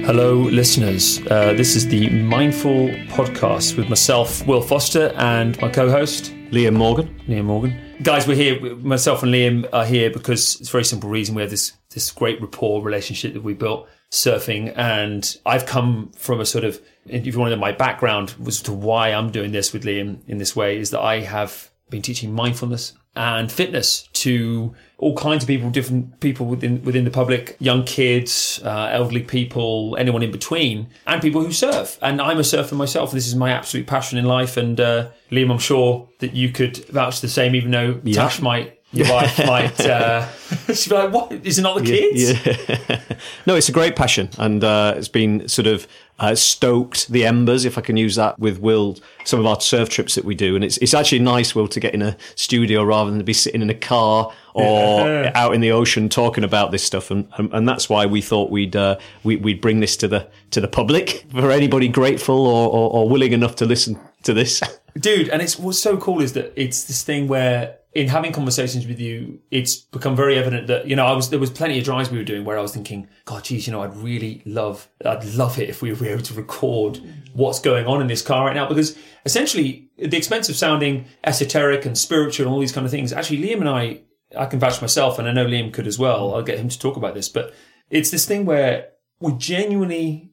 Hello, listeners. This is the Mindful Podcast with myself, Will Foster, and my co-host, Liam Morgan. Guys, we're here. Myself and Liam are here because it's a very simple reason. We have this great rapport relationship that we built surfing, and I've come from a sort of, if you want to know my background as to why I'm doing this with Liam in this way, is that I have been teaching mindfulness and fitness to all kinds of people, different people within the public, young kids, elderly people, anyone in between, and people who surf. And I'm a surfer myself, and this is my absolute passion in life. And Liam, I'm sure that you could vouch the same, even though Tash your wife might, she'd be like, what, is it not the kids? Yeah. No, it's a great passion, and it's been sort of stoked the embers, if I can use that, with Will, some of our surf trips that we do. And it's actually nice, Will, to get in a studio rather than to be sitting in a car or out in the ocean talking about this stuff. And that's why we thought we'd bring this to the public, for anybody grateful or willing enough to listen to this. Dude, and what's so cool is that it's this thing where, in having conversations with you, it's become very evident that, there was plenty of drives we were doing where I was thinking, God, geez, I'd love it if we were able to record what's going on in this car right now. Because essentially, at the expense of sounding esoteric and spiritual and all these kind of things, actually, Liam and I can vouch for myself, and I know Liam could as well. I'll get him to talk about this. But it's this thing where I genuinely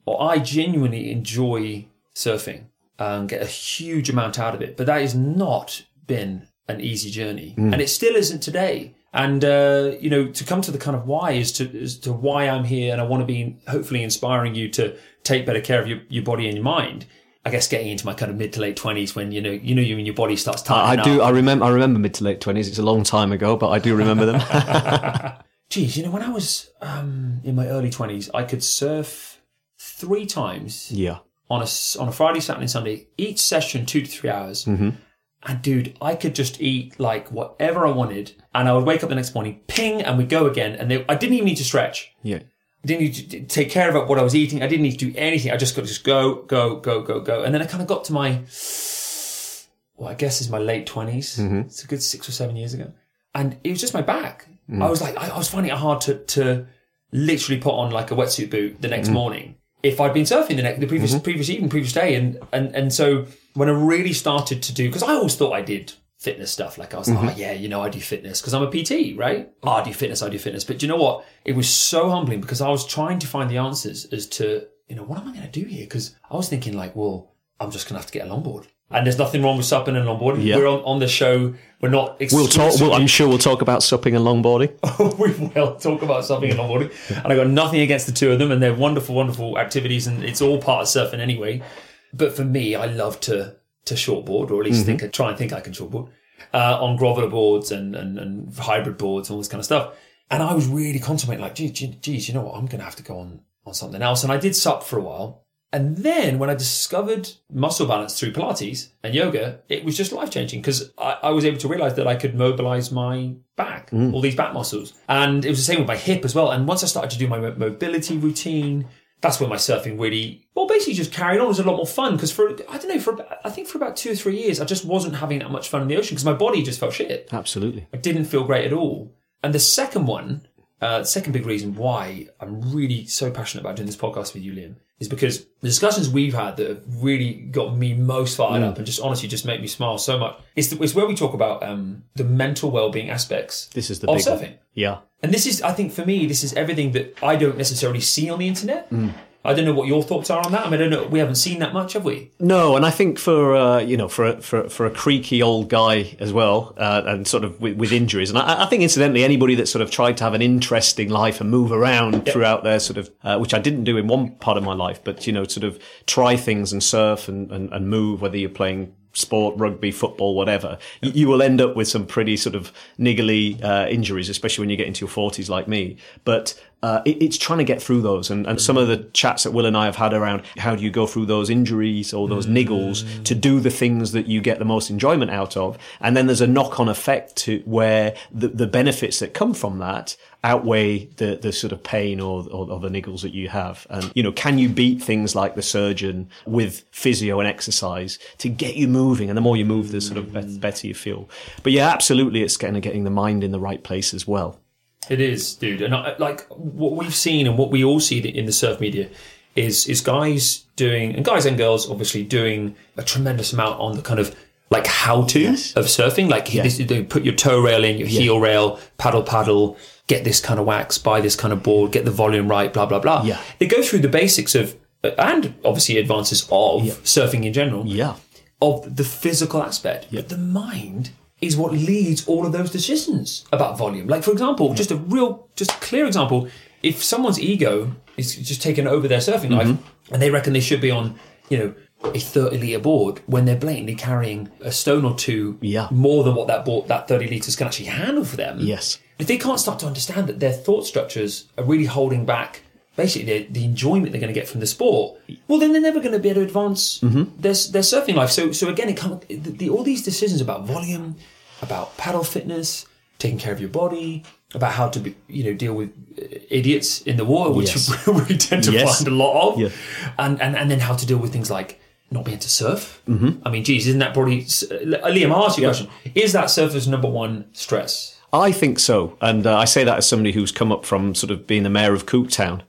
enjoy surfing and get a huge amount out of it. But that has not been an easy journey, and it still isn't today. And to come to the kind of why as to why I'm here, and I want to be hopefully inspiring you to take better care of your body and your mind. I guess getting into my kind of mid to late 20s when you and your body starts tightening up. I remember mid to late 20s. It's a long time ago, but I do remember them. Geez, when I was in my early 20s, I could surf 3 times. Yeah. On a Friday, Saturday, and Sunday, each session 2 to 3 hours. Mm-hmm. And dude, I could just eat like whatever I wanted, and I would wake up the next morning, ping, and we'd go again. And I didn't even need to stretch. Yeah. I didn't need to take care of what I was eating. I didn't need to do anything. I just got to just go. And then I kind of got to my, I guess is my late 20s. Mm-hmm. It's a good 6 or 7 years ago. And it was just my back. I was like, I was finding it hard to literally put on like a wetsuit boot the next morning if I'd been surfing the previous day. And so when I really started to do, because I always thought I did fitness stuff. Like I was like, I do fitness because I'm a PT, right? I do fitness. But you know what? It was so humbling because I was trying to find the answers as to, what am I going to do here? Because I was thinking like, well, I'm just going to have to get a longboard. And there's nothing wrong with supping and longboarding. Yeah. We're on the show. We're not exclusively... I'm sure we'll talk about supping and longboarding. We will talk about supping and longboarding. And I've got nothing against the two of them. And they're wonderful, wonderful activities. And it's all part of surfing anyway. But for me, I love to shortboard, or at least try and think I can shortboard, on groveler boards and hybrid boards and all this kind of stuff. And I was really contemplating like, geez, you know what? I'm going to have to go on something else. And I did sup for a while. And then when I discovered muscle balance through Pilates and yoga, it was just life-changing because I was able to realize that I could mobilize my back, all these back muscles. And it was the same with my hip as well. And once I started to do my mobility routine, that's when my surfing really, basically just carried on. It was a lot more fun because I think for about 2 or 3 years, I just wasn't having that much fun in the ocean because my body just felt shit. Absolutely. I didn't feel great at all. And the second big reason why I'm really so passionate about doing this podcast with you, Liam, is because the discussions we've had that have really got me most fired up and just honestly just make me smile so much is where we talk about the mental well-being aspects of surfing. One. Yeah. And this is, I think for me, this is everything that I don't necessarily see on the internet. I don't know what your thoughts are on that. I mean, I don't know. We haven't seen that much, have we? No, and I think for a creaky old guy as well, and sort of with injuries, and I think incidentally, anybody that sort of tried to have an interesting life and move around throughout their sort of, which I didn't do in one part of my life, but sort of try things and surf and move, whether you're playing sport, rugby, football, whatever, you will end up with some pretty sort of niggly injuries, especially when you get into your 40s like me. But it's trying to get through those. And some of the chats that Will and I have had around how do you go through those injuries or those niggles to do the things that you get the most enjoyment out of. And then there's a knock-on effect to where the benefits that come from that outweigh the sort of pain or the niggles that you have. And, can you beat things like the surgeon with physio and exercise to get you moving? And the more you move, the sort of better you feel. But yeah, absolutely, it's getting the mind in the right place as well. It is, dude. And like what we've seen and what we all see in the surf media is guys doing, and guys and girls obviously doing a tremendous amount on the kind of like how-to of surfing. Like put your toe rail in, your heel rail, paddle, get this kind of wax, buy this kind of board, get the volume right, blah, blah, blah. Yeah. They go through the basics of, and obviously advances of surfing in general, of the physical aspect. But the mind is what leads all of those decisions about volume. Like, for example, just clear example, if someone's ego is just taken over their surfing life and they reckon they should be on, a 30-litre board when they're blatantly carrying a stone or two more than what that 30 litres can actually handle for them. Yes. If they can't start to understand that their thought structures are really holding back basically the enjoyment they're going to get from the sport, well, then they're never going to be able to advance their surfing life. So again, all these decisions about volume, about paddle fitness, taking care of your body, about how to deal with idiots in the water, which we tend to find a lot of, and then how to deal with things like not being able to surf. I mean, geez, isn't that probably Liam? I'll ask you a question: is that surfer's number one stress? I think so, and I say that as somebody who's come up from sort of being the mayor of Cooktown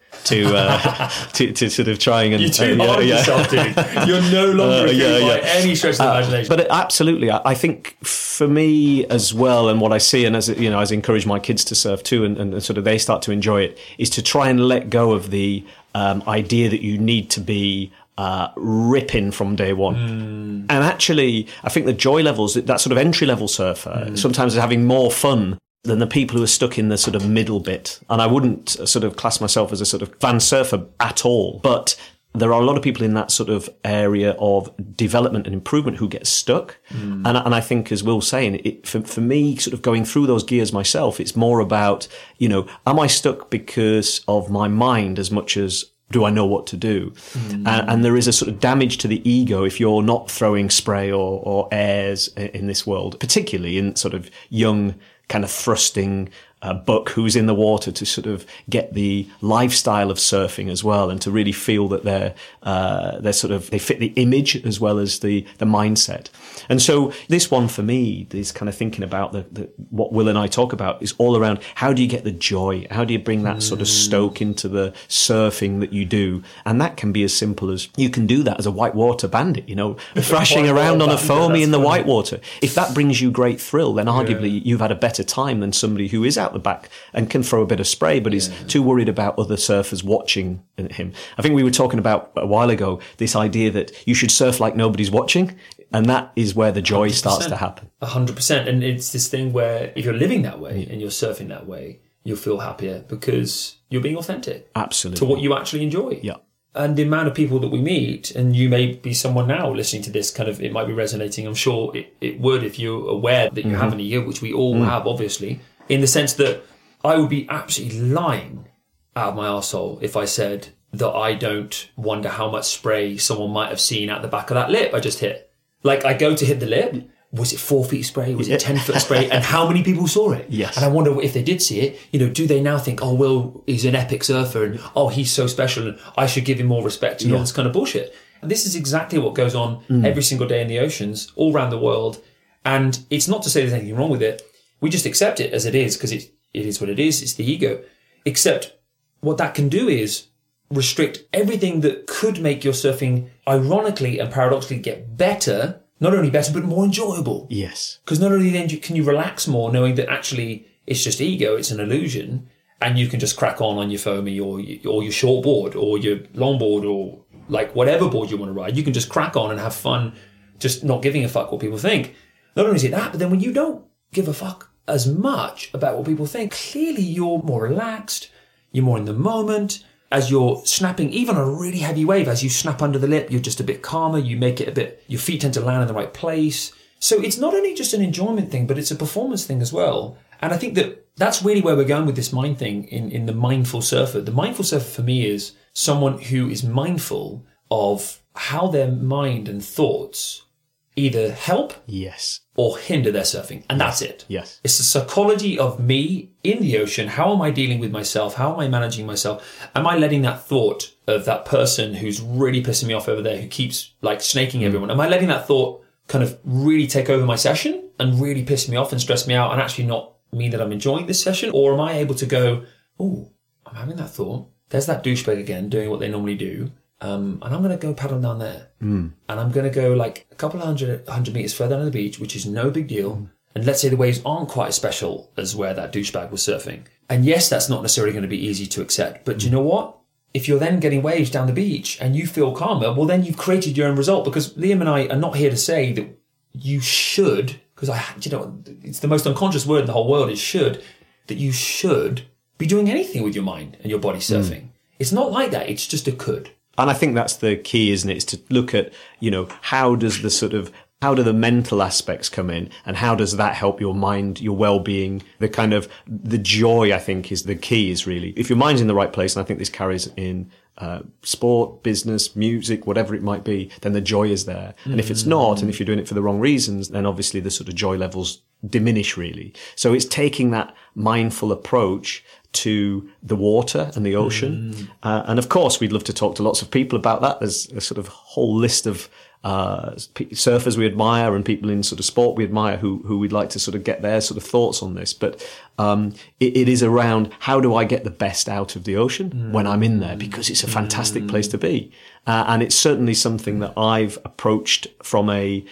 to sort of trying and... You're too hard on yourself, dude. You're no longer by any stretch of the imagination. But absolutely, I think for me as well, and what I see, and as I encourage my kids to surf too, and sort of they start to enjoy it, is to try and let go of the idea that you need to be ripping from day one. And actually, I think the joy levels, that sort of entry-level surfer, sometimes is having more fun than the people who are stuck in the sort of middle bit. And I wouldn't sort of class myself as a sort of van surfer at all, but there are a lot of people in that sort of area of development and improvement who get stuck. And I think, as Will's saying, for me, sort of going through those gears myself, it's more about, am I stuck because of my mind as much as do I know what to do? And there is a sort of damage to the ego if you're not throwing spray or airs in this world, particularly in sort of young, kind of thrusting buck who's in the water, to sort of get the lifestyle of surfing as well, and to really feel that they fit the image as well as the mindset. And so this one for me is kind of thinking about what Will and I talk about is all around how do you get the joy? How do you bring that sort of stoke into the surfing that you do? And that can be as simple as you can do that as a whitewater bandit, thrashing around on a foamy in the whitewater. If that brings you great thrill, then arguably you've had a better time than somebody who is out the back and can throw a bit of spray, but is too worried about other surfers watching him. I think we were talking about a while ago this idea that you should surf like nobody's watching, and that is where the joy 100%. starts to happen. 100%. And it's this thing where if you're living that way and you're surfing that way, you'll feel happier because you're being authentic. Absolutely. To what you actually enjoy. Yeah. And the amount of people that we meet, and you may be someone now listening to this, kind of, it might be resonating. I'm sure it would if you're aware that you have an ego, which we all have, obviously, in the sense that I would be absolutely lying out of my arsehole if I said that I don't wonder how much spray someone might have seen at the back of that lip I just hit. Like, I go to hit the lip. Was it 4 feet spray? Was it 10 foot spray? And how many people saw it? Yes. And I wonder if they did see it, do they now think, oh, Will is an epic surfer and, oh, he's so special and I should give him more respect and all this kind of bullshit. And this is exactly what goes on every single day in the oceans all around the world. And it's not to say there's anything wrong with it. We just accept it as it is because it is what it is. It's the ego. Except what that can do is restrict everything that could make your surfing ironically and paradoxically get better, not only better, but more enjoyable. Yes. Because not only then can you relax more knowing that actually it's just ego, it's an illusion, and you can just crack on your foamy or your short board or your long board or like whatever board you want to ride. You can just crack on and have fun, just not giving a fuck what people think. Not only is it that, but then when you don't give a fuck as much about what people think, clearly you're more relaxed, you're more in the moment. As you're snapping, even on a really heavy wave, as you snap under the lip, you're just a bit calmer, you make it a bit, your feet tend to land in the right place. So it's not only just an enjoyment thing, but it's a performance thing as well. And I think that that's really where we're going with this mind thing in the mindful surfer. The mindful surfer for me is someone who is mindful of how their mind and thoughts either help or hinder their surfing. And that's it. Yes. It's the psychology of me in the ocean. How am I dealing with myself? How am I managing myself? Am I letting that thought of that person who's really pissing me off over there, who keeps like snaking everyone, am I letting that thought kind of really take over my session and really piss me off and stress me out and actually not mean that I'm enjoying this session? Or am I able to go, oh, I'm having that thought. there's that douchebag again doing what they normally do. And I'm going to go paddle down there. And I'm going to go like a couple of hundred meters further down the beach, which is no big deal. And let's say the waves aren't quite as special as where that douchebag was surfing. And yes, that's not necessarily going to be easy to accept. But do you know what? If you're then getting waves down the beach and you feel calmer, well, then you've created your own result. Because Liam and I are not here to say that you should, because it's the most unconscious word in the whole world is should, that you should be doing anything with your mind and your body surfing. It's not like that. It's just a could. And I think that's the key, isn't it? Is to look at, how do the mental aspects come in, and how does that help your mind, your well-being, the joy, I think, is the key, is really. If your mind's in the right place, and I think this carries in sport, business, music, whatever it might be, then the joy is there. And if it's not, and if you're doing it for the wrong reasons, then obviously the sort of joy levels diminish, really. So it's taking that mindful approach to the water and the ocean. And of course, we'd love to talk to lots of people about that. There's a sort of whole list of surfers we admire and people in sort of sport we admire who we'd like to sort of get their sort of thoughts on this. But it is around, how do I get the best out of the ocean when I'm in there? Because it's a fantastic place to be. And it's certainly something that I've approached from and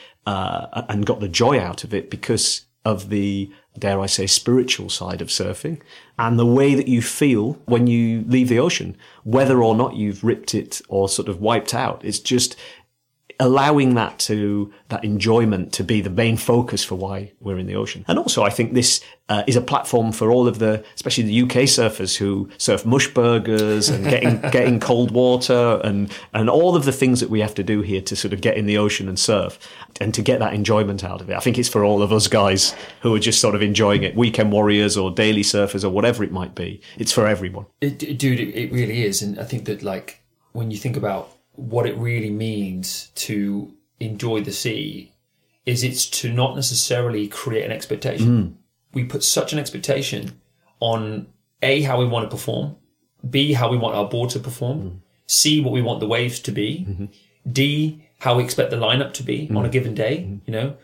got the joy out of it because of the, dare I say, spiritual side of surfing and the way that you feel when you leave the ocean, whether or not you've ripped it or sort of wiped out. It's just allowing that enjoyment to be the main focus for why we're in the ocean. And also, I think this is a platform for all of especially the UK surfers who surf mush burgers and getting cold water and all of the things that we have to do here to sort of get in the ocean and surf and to get that enjoyment out of it. I think it's for all of us guys who are just sort of enjoying it, weekend warriors or daily surfers or whatever it might be. It's for everyone. Dude, it really is. And I think that, like, when you think about what it really means to enjoy the sea, is it's to not necessarily create an expectation. We put such an expectation on A, how we want to perform, B, how we want our board to perform, C, what we want the waves to be, D, how we expect the lineup to be on a given day,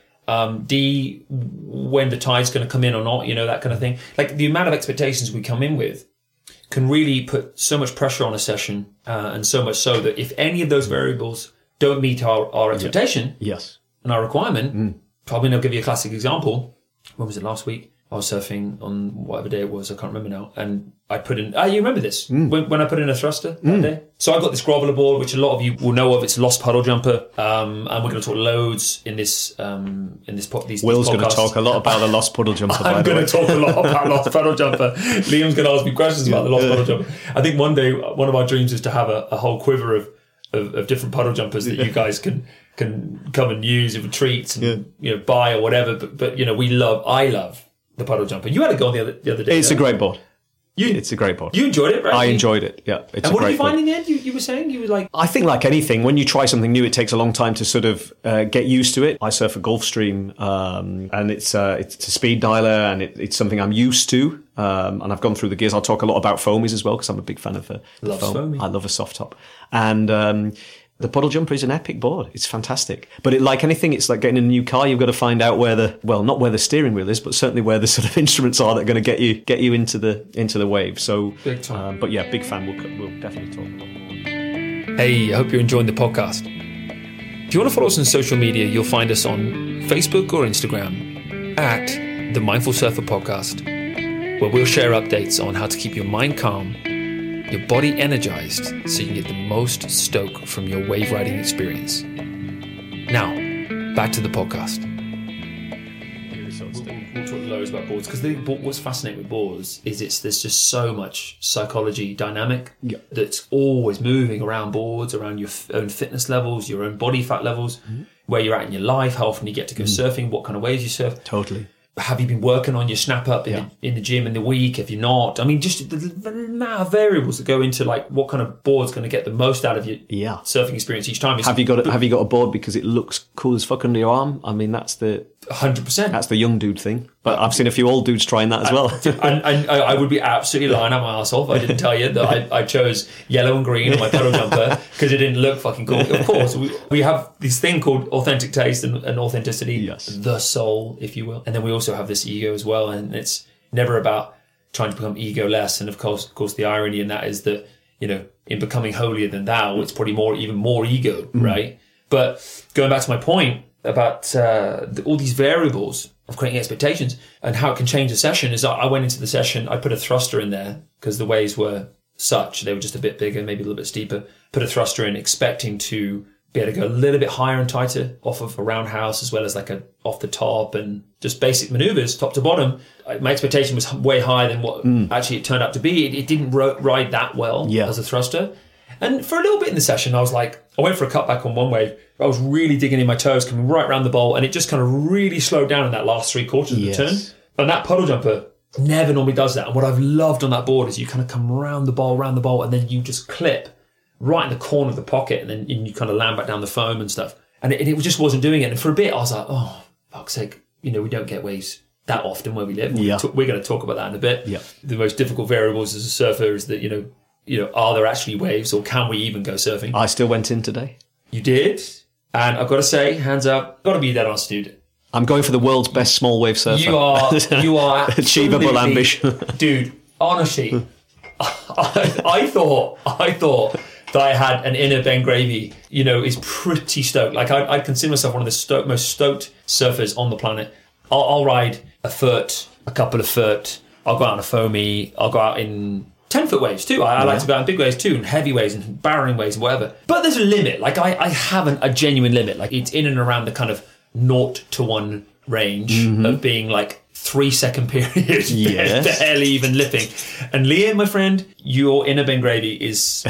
D, when the tide's going to come in or not, that kind of thing. Like, the amount of expectations we come in with can really put so much pressure on a session, and so much so that if any of those variables don't meet our expectation and our requirement, probably I'll give you a classic example. When was it? Last week? I was surfing on whatever day it was, I can't remember now, and I put in, you remember this, when I put in a thruster that day? So I got this groveler board, which a lot of you will know of. It's a Lost Puddle Jumper, and we're going to talk loads in this Will's going to talk a lot about the Lost Puddle Jumper. I'm going to talk a lot about Lost Puddle Jumper. Liam's going to ask me questions about the Lost Puddle Jumper. I think one day, one of our dreams is to have a whole quiver of different puddle jumpers that you guys can come and use in retreats and buy or whatever. But I love the puddle jumper. You had a go on the other day. It's a great board. It's a great board. You enjoyed it, right? I enjoyed it, yeah. And what did you find in the end? You were saying you were like... I think like anything, when you try something new, it takes a long time to sort of get used to it. I surf a Gulfstream, and it's a speed dialer, and it's something I'm used to. And I've gone through the gears. I'll talk a lot about foamies as well, because I'm a big fan of the foam. I love a soft top. And the puddle jumper is an epic board. It's fantastic. But like anything, it's like getting a new car. You've got to find out not where the steering wheel is, but certainly where the sort of instruments are that are going to get you into the wave. So, big time. But yeah, big fan. We'll definitely talk about more. Hey, I hope you're enjoying the podcast. If you want to follow us on social media, you'll find us on Facebook or Instagram at the Mindful Surfer Podcast, where we'll share updates on how to keep your mind calm, your body energized, so you can get the most stoke from your wave riding experience. Now, back to the podcast. We'll talk loads about boards, because what's fascinating with boards is there's just so much psychology dynamic that's always moving around boards, around your own fitness levels, your own body fat levels, where you're at in your life, how often you get to go surfing, what kind of waves you surf. Totally. Have you been working on your snap up in the gym in the week? Have you not? I mean, just the amount of variables that go into like what kind of board's going to get the most out of your surfing experience each time. Have you got a board because it looks cool as fuck under your arm? I mean, that's the 100%. That's the young dude thing. But I've seen a few old dudes trying that as well. and I would be absolutely lying out my arse off if I didn't tell you that I chose yellow and green on my puddle jumper because it didn't look fucking cool. Of course, we have this thing called authentic taste and authenticity, the soul, if you will. And then we also have this ego as well. And it's never about trying to become ego-less. And of course, the irony in that is that in becoming holier than thou, it's probably even more ego, right? But going back to my point about all these variables of creating expectations and how it can change a session is I went into the session, I put a thruster in there because the waves were such, they were just a bit bigger, maybe a little bit steeper, put a thruster in expecting to be able to go a little bit higher and tighter off of a roundhouse as well as like off the top and just basic maneuvers top to bottom. My expectation was way higher than what actually it turned out to be. It didn't ride that well as a thruster. And for a little bit in the session, I was like, I went for a cutback on one wave. I was really digging in my toes, coming right around the bowl, and it just kind of really slowed down in that last 3/4 of the turn. And that puddle jumper never normally does that. And what I've loved on that board is you kind of come around the bowl, and then you just clip right in the corner of the pocket, and then you kind of land back down the foam and stuff. And it just wasn't doing it. And for a bit, I was like, oh, fuck's sake, we don't get waves that often where we live. We're going to talk about that in a bit. Yeah. The most difficult variables as a surfer is that, are there actually waves, or can we even go surfing? I still went in today. You did? And I've got to say, hands up, got to be that honest, dude. I'm going for the world's best small wave surfer. You are achievable ambition. Dude, honestly, I thought that I had an inner Ben Gravy, is pretty stoked. Like I consider myself one of the most stoked surfers on the planet. I'll ride a foot, a couple of foot. I'll go out on a foamy. I'll go out in 10-foot waves too. I like to go out in big waves too, and heavy waves and barreling waves and whatever. But there's a limit. Like I haven't a genuine limit. Like it's in and around the kind of 0 to 1 range of being like 3-second period, barely even lipping. And Liam, my friend, your inner Ben Gravy is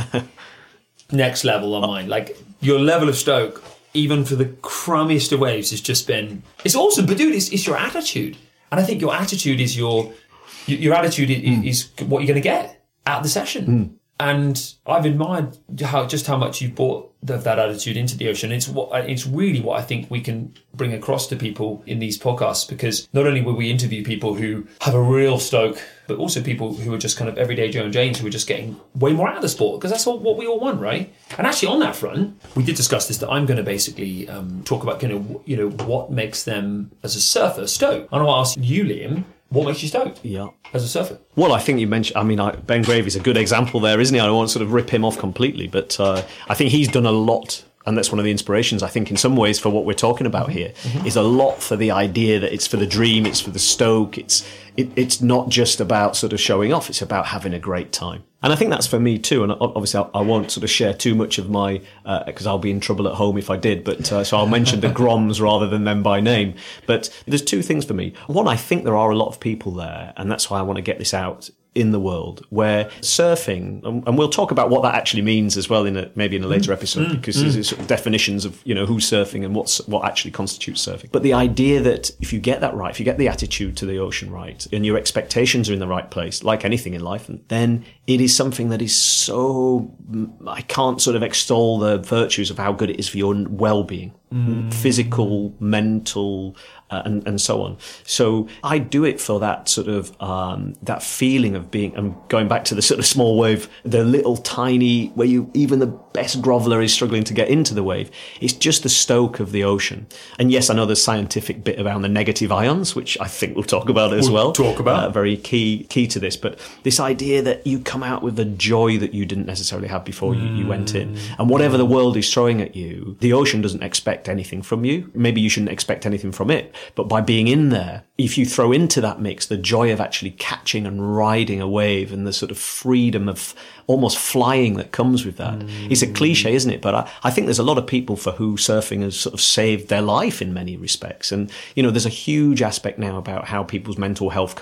next level on mine. Like your level of stoke, even for the crummiest of waves, has just been, it's awesome. But dude, it's your attitude. And I think your attitude is your attitude is what you're going to get out of the session. And I've admired how much you've brought that attitude into the ocean. It's really what I think we can bring across to people in these podcasts, because not only will we interview people who have a real stoke, but also people who are just kind of everyday Joe and Janes who are just getting way more out of the sport, because that's what we all want, right? And actually on that front, we did discuss this, that I'm going to basically talk about what makes them as a surfer stoked. And I'll ask you, Liam, what makes you stoked as a surfer? Well, I think you mentioned, Ben Gravy's a good example there, isn't he? I don't want to sort of rip him off completely, but I think he's done a lot, and that's one of the inspirations, I think, in some ways for what we're talking about here, is a lot for the idea that it's for the dream, it's for the stoke, it's not just about sort of showing off, it's about having a great time. And I think that's for me too, and obviously I won't sort of share too much of my, because I'll be in trouble at home if I did, but so I'll mention the Groms rather than them by name. But there's two things for me. One, I think there are a lot of people there, and that's why I want to get this out in the world, where surfing, and we'll talk about what that actually means as well maybe in a later episode, because there's sort of definitions of who's surfing and what actually constitutes surfing. But the idea that if you get that right, if you get the attitude to the ocean right, and your expectations are in the right place, like anything in life, then it is something that is so, I can't sort of extol the virtues of how good it is for your well-being, physical, mental, and so on. So I do it for that sort of that feeling of being, I'm going back to the sort of small wave, the little tiny, where even the best groveler is struggling to get into the wave. It's just the stoke of the ocean. And yes, I know there's scientific bit around the negative ions, which I think we'll talk about as well. Talk about. Very key to this. But this idea that you come out with the joy that you didn't necessarily have before you went in. And whatever the world is throwing at you, the ocean doesn't expect anything from you. Maybe you shouldn't expect anything from it. But by being in there, if you throw into that mix the joy of actually catching and riding a wave and the sort of freedom of almost flying that comes with that. It's a cliche, isn't it? But I think there's a lot of people for who surfing has sort of saved their life in many respects. And, there's a huge aspect now about how people's mental health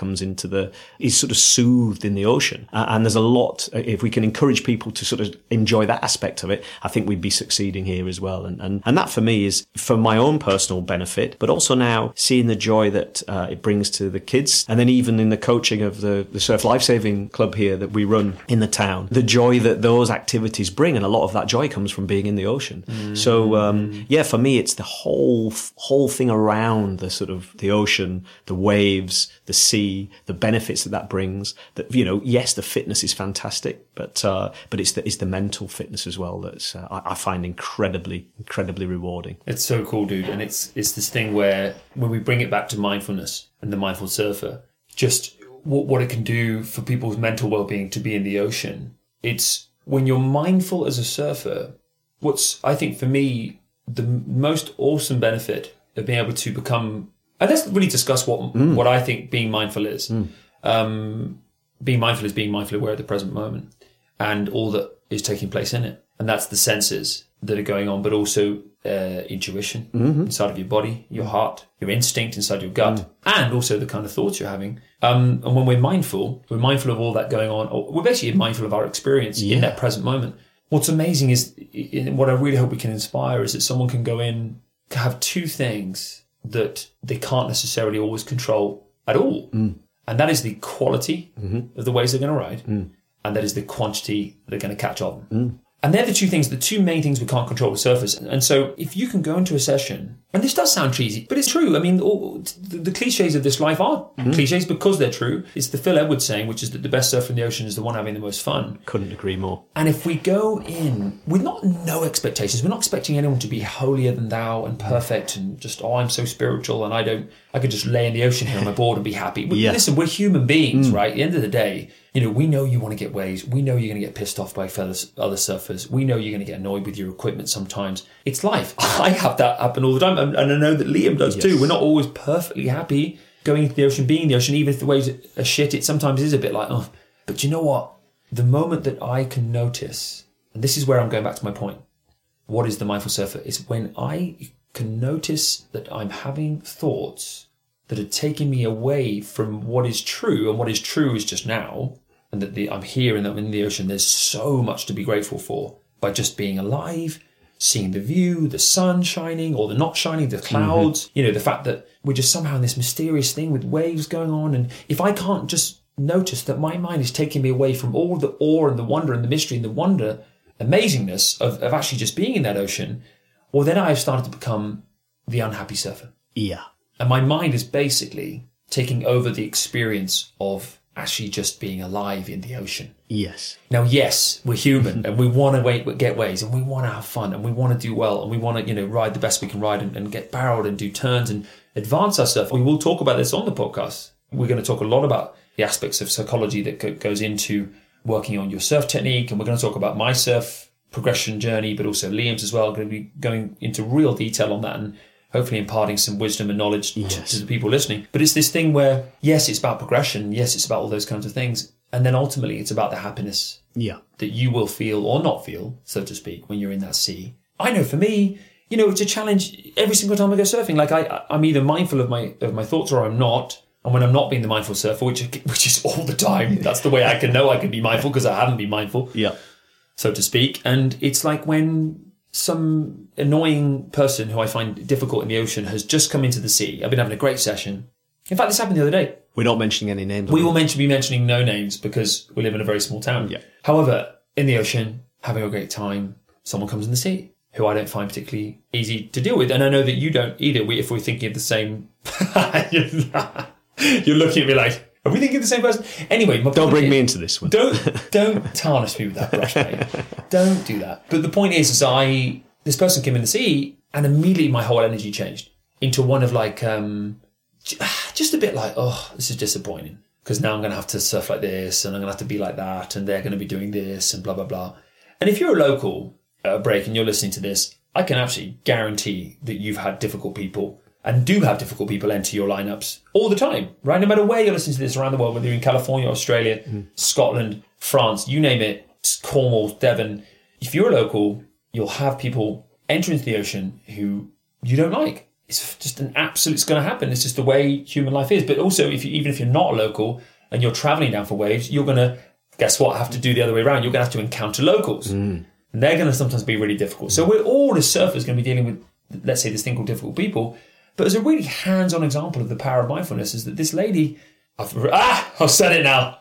is sort of soothed in the ocean. And there's a lot, if we can encourage people to sort of enjoy that aspect of it, I think we'd be succeeding here as well. And that for me is for my own personal benefit, but also now seeing the joy that it brings to the kids. And then even in the coaching of the Surf Lifesaving Club here that we run in the town, the joy that those activities bring, and a lot of that joy comes from being in the ocean. So for me, it's the whole thing around the sort of the ocean, the waves, the sea, the benefits that brings. That yes, the fitness is fantastic, but it's the mental fitness as well that's I find incredibly rewarding. It's so cool, dude, and it's this thing where when we bring it back to mindfulness and the mindful surfer, just what it can do for people's mental well-being to be in the ocean it's when you're mindful as a surfer, what's, I think for me, the most awesome benefit of being able to become, and let's really discuss what I think being mindful is. Being mindful is being mindful aware at the present moment and all that is taking place in it. And that's the senses that are going on, but also intuition inside of your body, your heart, your instinct inside your gut, and also the kind of thoughts you're having. And when we're mindful of all that going on. Or we're basically mindful of our experience in that present moment. What's amazing is, what I really hope we can inspire is that someone can go in, have two things that they can't necessarily always control at all. And that is the quality of the waves they're going to ride, and that is the quantity they're going to catch on. And they're the two things, the two main things we can't control as surfers. And so if you can go into a session, and this does sound cheesy, but it's true. I mean, the cliches of this life are cliches because they're true. It's the Phil Edwards saying, which is that the best surfer in the ocean is the one having the most fun. Couldn't agree more. And if we go in with no expectations, we're not expecting anyone to be holier than thou and perfect and just, I'm so spiritual and I could just lay in the ocean here on my board and be happy. Listen, we're human beings, right? At the end of the day, we know you want to get waves. We know you're going to get pissed off by other surfers. We know you're going to get annoyed with your equipment sometimes. It's life. I have that happen all the time. And I know that Liam does too. We're not always perfectly happy going into the ocean, being in the ocean, even if the waves are shit. It sometimes is a bit like, oh. But you know what? The moment that I can notice, and this is where I'm going back to my point, what is the mindful surfer? Is when I can notice that I'm having thoughts that are taking me away from what is true, and what is true is just now, and that I'm here and I'm in the ocean. There's so much to be grateful for by just being alive, seeing the view, the sun shining or the not shining, the clouds, the fact that we're just somehow in this mysterious thing with waves going on. And if I can't just notice that my mind is taking me away from all the awe and the wonder and the mystery and the wonder, amazingness of actually just being in that ocean, well, then I've started to become the unhappy surfer. Yeah. And my mind is basically taking over the experience of actually just being alive in the ocean. Yes. Now, yes, we're human and we want to get waves and we want to have fun and we want to do well and we want to, ride the best we can ride and get barreled and do turns and advance our stuff. We will talk about this on the podcast. We're going to talk a lot about the aspects of psychology that goes into working on your surf technique. And we're going to talk about my surf progression journey, but also Liam's as well. I'm going to be going into real detail on that and hopefully imparting some wisdom and knowledge to the people listening. But it's this thing where, yes, it's about progression. Yes, it's about all those kinds of things. And then ultimately it's about the happiness that you will feel or not feel, so to speak, when you're in that sea. I know for me, it's a challenge every single time I go surfing. Like I'm either mindful of my thoughts or I'm not. And when I'm not being the mindful surfer, which is all the time, that's the way I can know I can be mindful because I haven't been mindful, so to speak. And it's like when some annoying person who I find difficult in the ocean has just come into the sea. I've been having a great session. In fact, this happened the other day. We're not mentioning any names. We will be mentioning no names because we live in a very small town. Yeah. However, in the ocean, having a great time, someone comes in the sea who I don't find particularly easy to deal with. And I know that you don't either. If we're thinking of the same... You're looking at me like, are we thinking of the same person? Anyway, don't bring me into this one. Don't tarnish me with that brush, mate. Don't do that. But the point is this person came in the sea and immediately my whole energy changed into one of like, just a bit like, oh, this is disappointing because now I'm going to have to surf like this and I'm going to have to be like that and they're going to be doing this and blah, blah, blah. And if you're a local at a break and you're listening to this, I can actually guarantee that you've had difficult people and do have difficult people enter your lineups all the time, right? No matter where you're listening to this around the world, whether you're in California, Australia, Scotland, France, you name it, Cornwall, Devon. If you're a local, you'll have people enter into the ocean who you don't like. It's just it's going to happen. It's just the way human life is. But also, even if you're not a local and you're traveling down for waves, you're going to, guess what, have to do the other way around. You're going to have to encounter locals. And they're going to sometimes be really difficult. So we're all as surfers going to be dealing with, let's say, this thing called difficult people. But as a really hands-on example of the power of mindfulness is that this lady... I've said it now.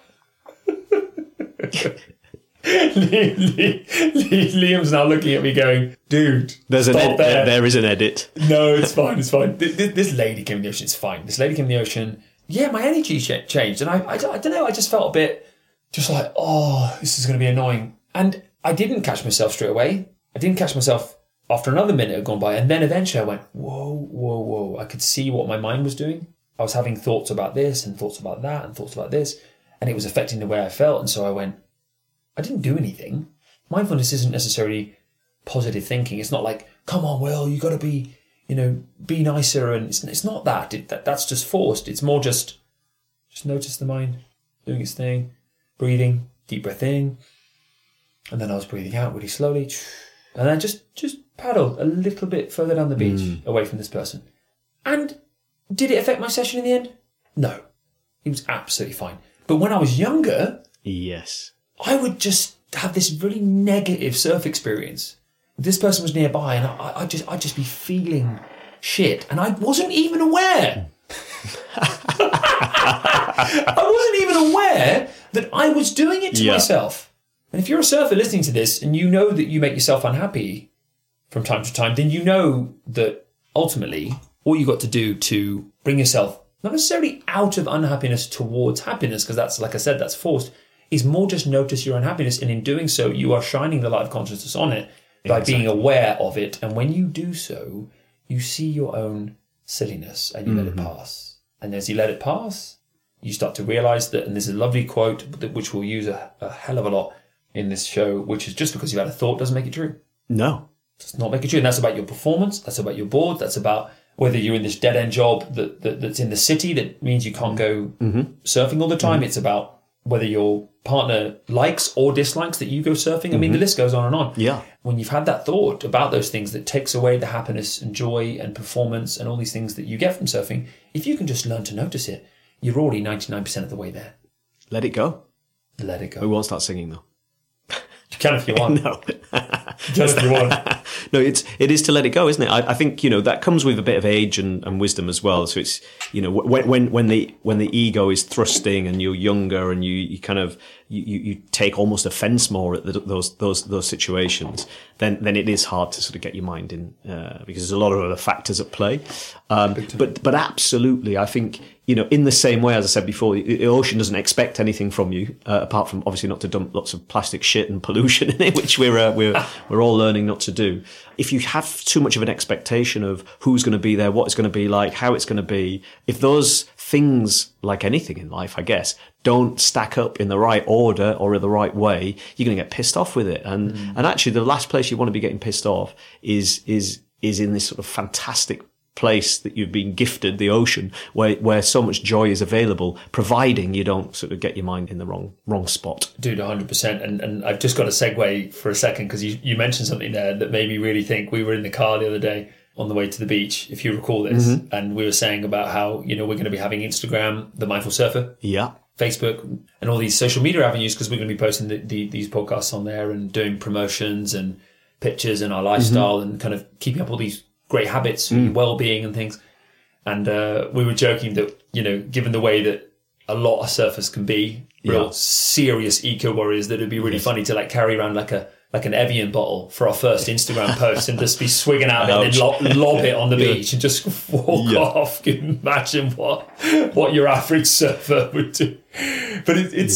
Liam's now looking at me going, dude, there is an edit. No, it's fine. This lady came in the ocean. It's fine. This lady came in the ocean. Yeah, my energy changed. And I don't know, I just felt a bit just like, oh, this is going to be annoying. And I didn't catch myself straight away. I didn't catch myself after another minute had gone by. And then eventually I went, whoa. I could see what my mind was doing. I was having thoughts about this and thoughts about that and thoughts about this. And it was affecting the way I felt. And so I went, I didn't do anything. Mindfulness isn't necessarily positive thinking. It's not like, come on, Will, you got to be, be nicer. And it's not that. That's just forced. It's more just notice the mind doing its thing, breathing, deep breath in. And then I was breathing out really slowly. And then just paddle a little bit further down the beach away from this person. And did it affect my session in the end? No. It was absolutely fine. But when I was younger, yes, I would just have this really negative surf experience. This person was nearby and I'd just be feeling shit. And I wasn't even aware. I wasn't even aware that I was doing it to myself. And if you're a surfer listening to this and you know that you make yourself unhappy from time to time, then you know that ultimately all you got to do to bring yourself not necessarily out of unhappiness towards happiness, because that's, like I said, that's forced, is more just notice your unhappiness. And in doing so, you are shining the light of consciousness on it by being aware of it. And when you do so, you see your own silliness and you let it pass. And as you let it pass, you start to realize that, and there's a lovely quote which we'll use a hell of a lot in this show, which is just because you had a thought doesn't make it true. No. It does not make it true. And that's about your performance. That's about your board. That's about whether you're in this dead-end job that's in the city that means you can't go surfing all the time. It's about whether your partner likes or dislikes that you go surfing. I mean, the list goes on and on. Yeah. When you've had that thought about those things that takes away the happiness and joy and performance and all these things that you get from surfing, if you can just learn to notice it, you're already 99% of the way there. Let it go. Let it go. We won't start singing, though. You can if you want. No. You can if you want. No, it is to let it go, isn't it? I think, that comes with a bit of age and wisdom as well. So it's, when the ego is thrusting and you're younger and you kind of, you take almost offense more at those situations, then it is hard to sort of get your mind in, because there's a lot of other factors at play. But absolutely, I think, in the same way, as I said before, the ocean doesn't expect anything from you, apart from obviously not to dump lots of plastic shit and pollution in it, which we're all learning not to do. If you have too much of an expectation of who's going to be there, what it's going to be like, how it's going to be, if those things, like anything in life, I guess, don't stack up in the right order or in the right way, you're going to get pissed off with it. And actually, the last place you want to be getting pissed off is in this sort of fantastic place that you've been gifted, the ocean, where so much joy is available, providing you don't sort of get your mind in the wrong spot. Dude, 100%. And I've just got to segue for a second, because you mentioned something there that made me really think. We were in the car the other day on the way to the beach, if you recall this, and we were saying about how, we're going to be having Instagram, The Mindful Surfer, Facebook, and all these social media avenues, because we're going to be posting these podcasts on there and doing promotions and pictures and our lifestyle and kind of keeping up all these great habits, well-being and things. And we were joking that, given the way that a lot of surfers can be, real serious eco warriors, that it'd be really funny to carry around like an Evian bottle for our first Instagram post and just be swigging out and then lob it on the beach and just walk off. Can you imagine what your average surfer would do? But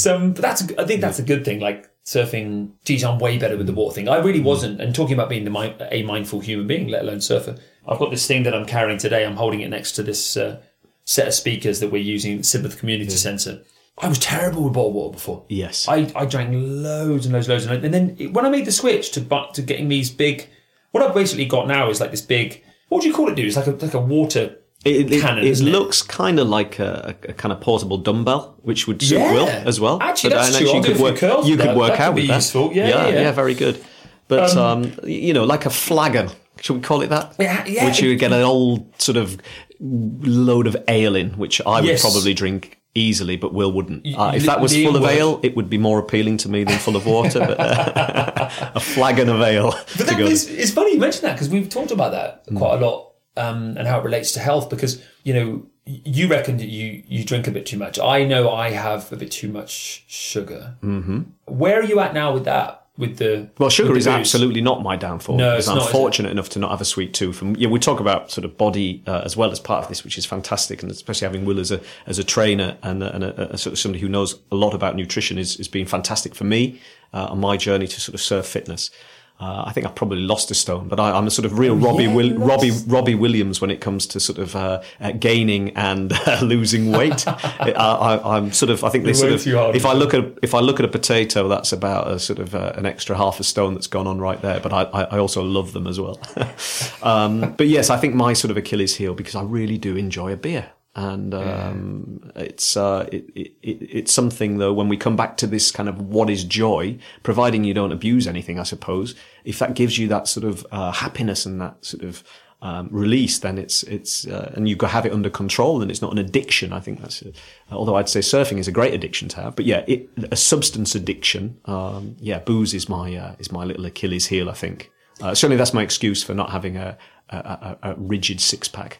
I think that's a good thing. Like surfing, geez, I'm way better with the water thing. I really wasn't. And talking about being a mindful human being, let alone surfer. I've got this thing that I'm carrying today. I'm holding it next to this set of speakers that we're using, Sidmouth Community Centre. I was terrible with bottled water before. Yes. I drank loads and loads. And then when I made the switch to getting these big, what I've basically got now is like this big, what do you call it, dude? It's like a water cannon, it looks kind of like a kind of portable dumbbell, which would suit Will as well. Actually, that's true. You could work out with that. Useful. Yeah, very good. But, like a flagon. Should we call it that? Yeah. Which you would get an old sort of load of ale in, which I would probably drink easily, but Will wouldn't. If that was full of ale, it would be more appealing to me than full of water. But a flagon of ale. But it's funny you mention that, because we've talked about that quite a lot, and how it relates to health. Because you reckon that you drink a bit too much. I know I have a bit too much sugar. Mm-hmm. Where are you at now with that? Sugar is absolutely not my downfall. No, because I'm fortunate enough to not have a sweet tooth. And we talk about sort of body as well as part of this, which is fantastic. And especially having Will as a trainer and a sort of somebody who knows a lot about nutrition is being fantastic for me on my journey to sort of surf fitness. I think I've probably lost a stone, but I'm a sort of real Robbie Williams when it comes to sort of gaining and losing weight. I'm sort of, I think they sort of, if I look at a potato, that's about a sort of an extra half a stone that's gone on right there. But I also love them as well. But yes, I think my sort of Achilles heel, because I really do enjoy a beer. And it's something, though, when we come back to this kind of what is joy, providing you don't abuse anything, I suppose, if that gives you that sort of happiness and that sort of release, then it's and you have it under control, and it's not an addiction. I think that's although I'd say surfing is a great addiction to have, but yeah, a substance addiction. Booze is my little Achilles heel, I think. Certainly, that's my excuse for not having a rigid six-pack.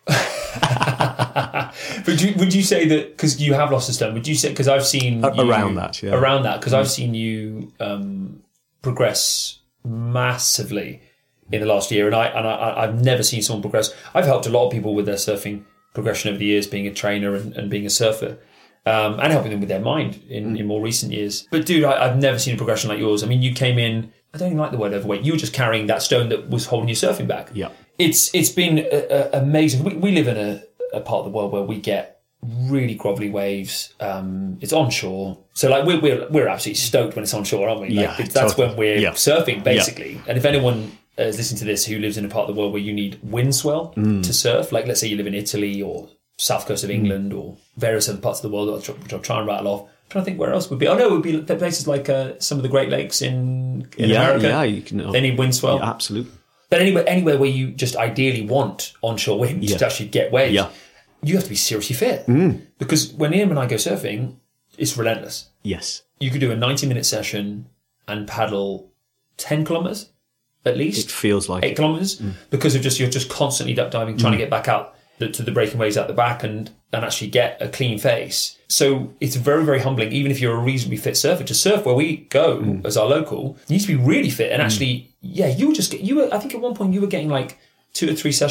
But would you say that, because you have lost a stone, would you say, because I've seen around that, because I've seen you progress massively in the last year, and I've never seen someone progress. I've helped a lot of people with their surfing progression over the years, being a trainer and being a surfer, and helping them with their mind in more recent years. But dude, I've never seen a progression like yours. I mean, you came in, I don't even like the word overweight. You were just carrying that stone that was holding your surfing back. Yeah, it's been amazing. We live in a part of the world where we get really grovelly waves. It's onshore, so like we're absolutely stoked when it's onshore, aren't we? Like, that's totally when we're surfing, basically. Yeah. And if anyone is listening to this who lives in a part of the world where you need wind swell to surf, like let's say you live in Italy or south coast of England or various other parts of the world, which I'll try and rattle off. I'm trying to think where else would be. Oh no, it would be places like some of the Great Lakes in America. Yeah, you can. They need wind swell. Yeah, absolutely. But anywhere where you just ideally want onshore wind to actually get waves, you have to be seriously fit. Because when Ian and I go surfing, it's relentless. Yes. You could do a 90-minute session and paddle 10 kilometres at least. It feels like 8 kilometres because of you're just constantly duck diving, trying to get back out to the breaking waves at the back and actually get a clean face. So it's very, very humbling, even if you're a reasonably fit surfer, to surf where we go as our local. You need to be really fit. And actually, you were, I think at one point you were getting like 2 or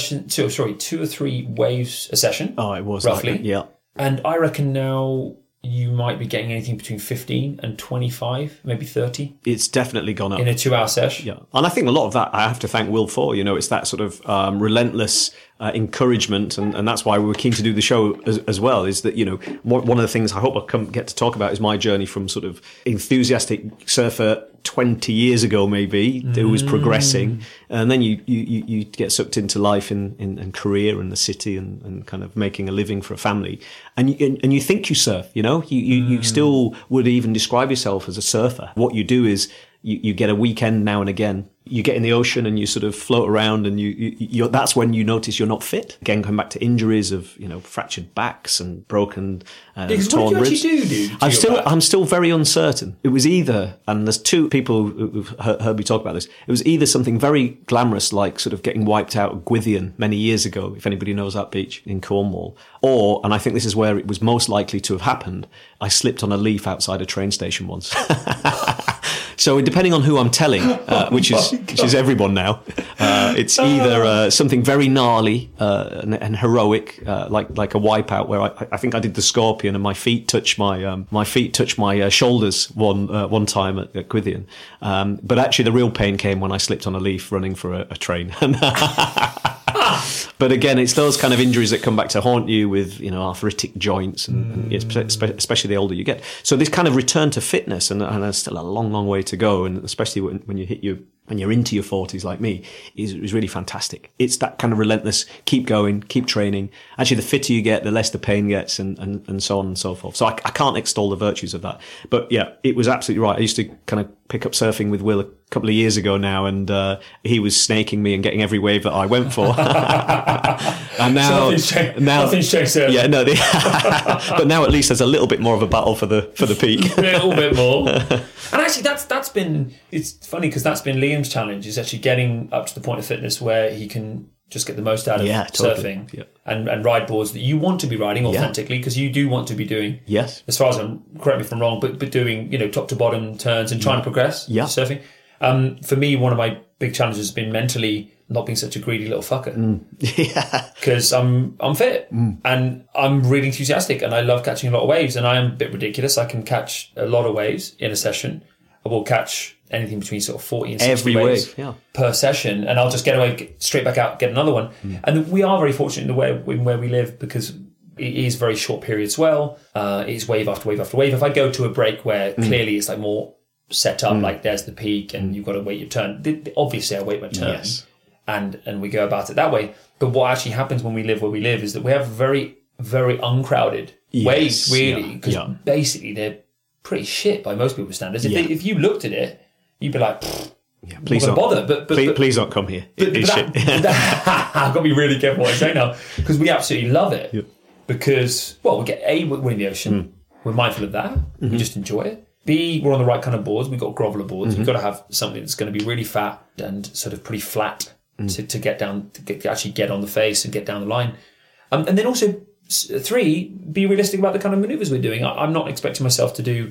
3 waves a session. Oh, it was roughly. Like that, yeah. And I reckon now you might be getting anything between 15 and 25, maybe 30. It's definitely gone up. In a 2-hour session. Yeah. And I think a lot of that I have to thank Will for. It's that sort of relentless encouragement, and that's why we were keen to do the show as well, is that, one of the things I hope I get to talk about is my journey from sort of enthusiastic surfer 20 years ago, maybe, who was progressing, and then you get sucked into life and career in the city and kind of making a living for a family, and you think you surf, you still would even describe yourself as a surfer. What you do is you get a weekend now and again. You get in the ocean and you sort of float around, and you that's when you notice you're not fit. Again, going back to injuries of fractured backs and broken torn ribs. What did you actually do, I'm still very uncertain. It was either, and there's two people who've heard me talk about this. It was either something very glamorous, like sort of getting wiped out at Gwythian many years ago, if anybody knows that beach in Cornwall, or, and I think this is where it was most likely to have happened, I slipped on a leaf outside a train station once. So depending on who I'm telling, which is everyone now, it's either something very gnarly and heroic, like a wipeout, where I think I did the scorpion and my feet touched my shoulders one time at Gwythian. But actually, the real pain came when I slipped on a leaf running for a train. But again, it's those kind of injuries that come back to haunt you with, arthritic joints, and especially the older you get. So this kind of return to fitness, and there's still a long, long way to go, and especially when you're into your 40s like me, is really fantastic. It's that kind of relentless, keep going, keep training. Actually, the fitter you get, the less the pain gets, and so on and so forth. So I can't extol the virtues of that. But yeah, it was absolutely right. I used to kind of pick up surfing with Will a couple of years ago now, and he was snaking me and getting every wave that I went for. And now, nothing's changed. Sir. Yeah, no. But now at least there's a little bit more of a battle for the peak. A little bit more. And actually, that's been. It's funny because that's been Liam's challenge, is actually getting up to the point of fitness where he can just get the most out of surfing and ride boards that you want to be riding authentically, because you do want to be doing. Yes. As far as correct me if I'm wrong, but doing top to bottom turns and trying to progress. Surfing. For me, one of my big challenges has been mentally not being such a greedy little fucker. Because I'm fit and I'm really enthusiastic and I love catching a lot of waves, and I am a bit ridiculous. I can catch a lot of waves in a session. I will catch anything between sort of 40 and 60 Every waves wave, per session, and I'll just get away, get straight back out, get another one. And we are very fortunate in the way in where we live, because it is very short periods as well. It's wave after wave after wave. If I go to a break where clearly it's like more set up, like there's the peak and you've got to wait your turn, obviously I wait my turn. Yes. And we go about it that way. But what actually happens when we live where we live is that we have very, very uncrowded waves, really, because basically they're pretty shit by most people's standards. If you looked at it, you'd be like, please don't bother. But please don't come here. It's shit. I've got to be really careful what I say now, because we absolutely love it. Yep. Because, well, we're in the ocean. We're mindful of that. We just enjoy it. B, we're on the right kind of boards. We've got groveler boards. You've got to have something that's going to be really fat and sort of pretty flat to get down, to actually get on the face and get down the line. And then also, 3, be realistic about the kind of maneuvers we're doing. I'm not expecting myself to do,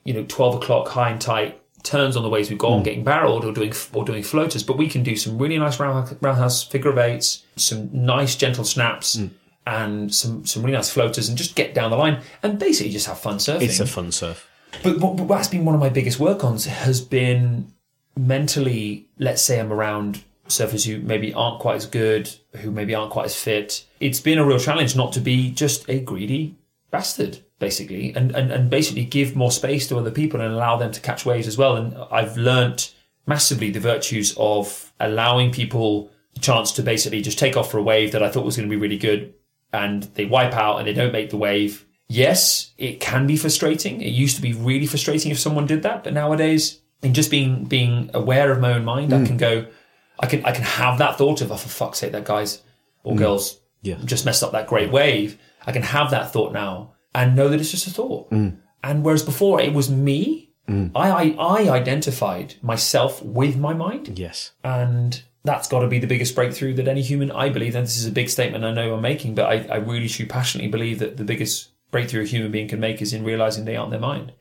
12 o'clock high and tight turns on the waves we've got on getting barreled or doing floaters, but we can do some really nice roundhouse figure of 8s, some nice gentle snaps, and some really nice floaters, and just get down the line and basically just have fun surfing. It's a fun surf. But that's been one of my biggest work-ons, has been mentally, let's say I'm around surfers who maybe aren't quite as good, who maybe aren't quite as fit. It's been a real challenge not to be just a greedy bastard, basically, and basically give more space to other people and allow them to catch waves as well. And I've learnt massively the virtues of allowing people the chance to basically just take off for a wave that I thought was going to be really good, and they wipe out and they don't make the wave. Yes, it can be frustrating. It used to be really frustrating if someone did that, but nowadays, in just being aware of my own mind, I can go, I can have that thought of, oh, for fuck's sake, that guy's or girl's just messed up that great wave. I can have that thought now and know that it's just a thought. And whereas before it was me, I identified myself with my mind. Yes. And that's got to be the biggest breakthrough that any human, I believe, and this is a big statement I know I'm making, but I really do passionately believe that the biggest breakthrough a human being can make is in realizing they aren't their mind.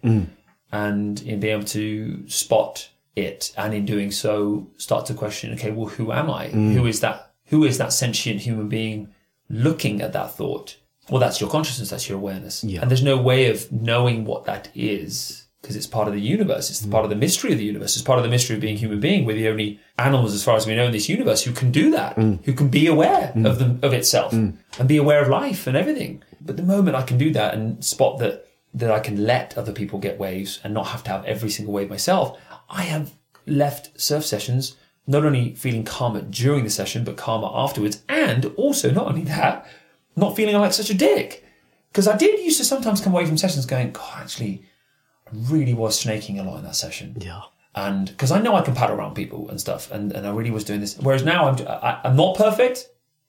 And in being able to spot it, and in doing so start to question, okay, well, who am I? Who is that sentient human being looking at that thought? Well, that's your consciousness, that's your awareness. And there's no way of knowing what that is, because it's part of the universe. It's part of the mystery of the universe. It's part of the mystery of being human being. We're the only animals, as far as we know, in this universe who can do that, who can be aware of itself and be aware of life and everything. But the moment I can do that and spot that I can let other people get waves and not have to have every single wave myself, I have left surf sessions not only feeling calmer during the session, but calmer afterwards. And also, not only that, not feeling like such a dick. Because I did used to sometimes come away from sessions going, God, actually, I really was snaking a lot in that session. Yeah. And because I know I can paddle around people and stuff, and I really was doing this. Whereas now I'm not perfect.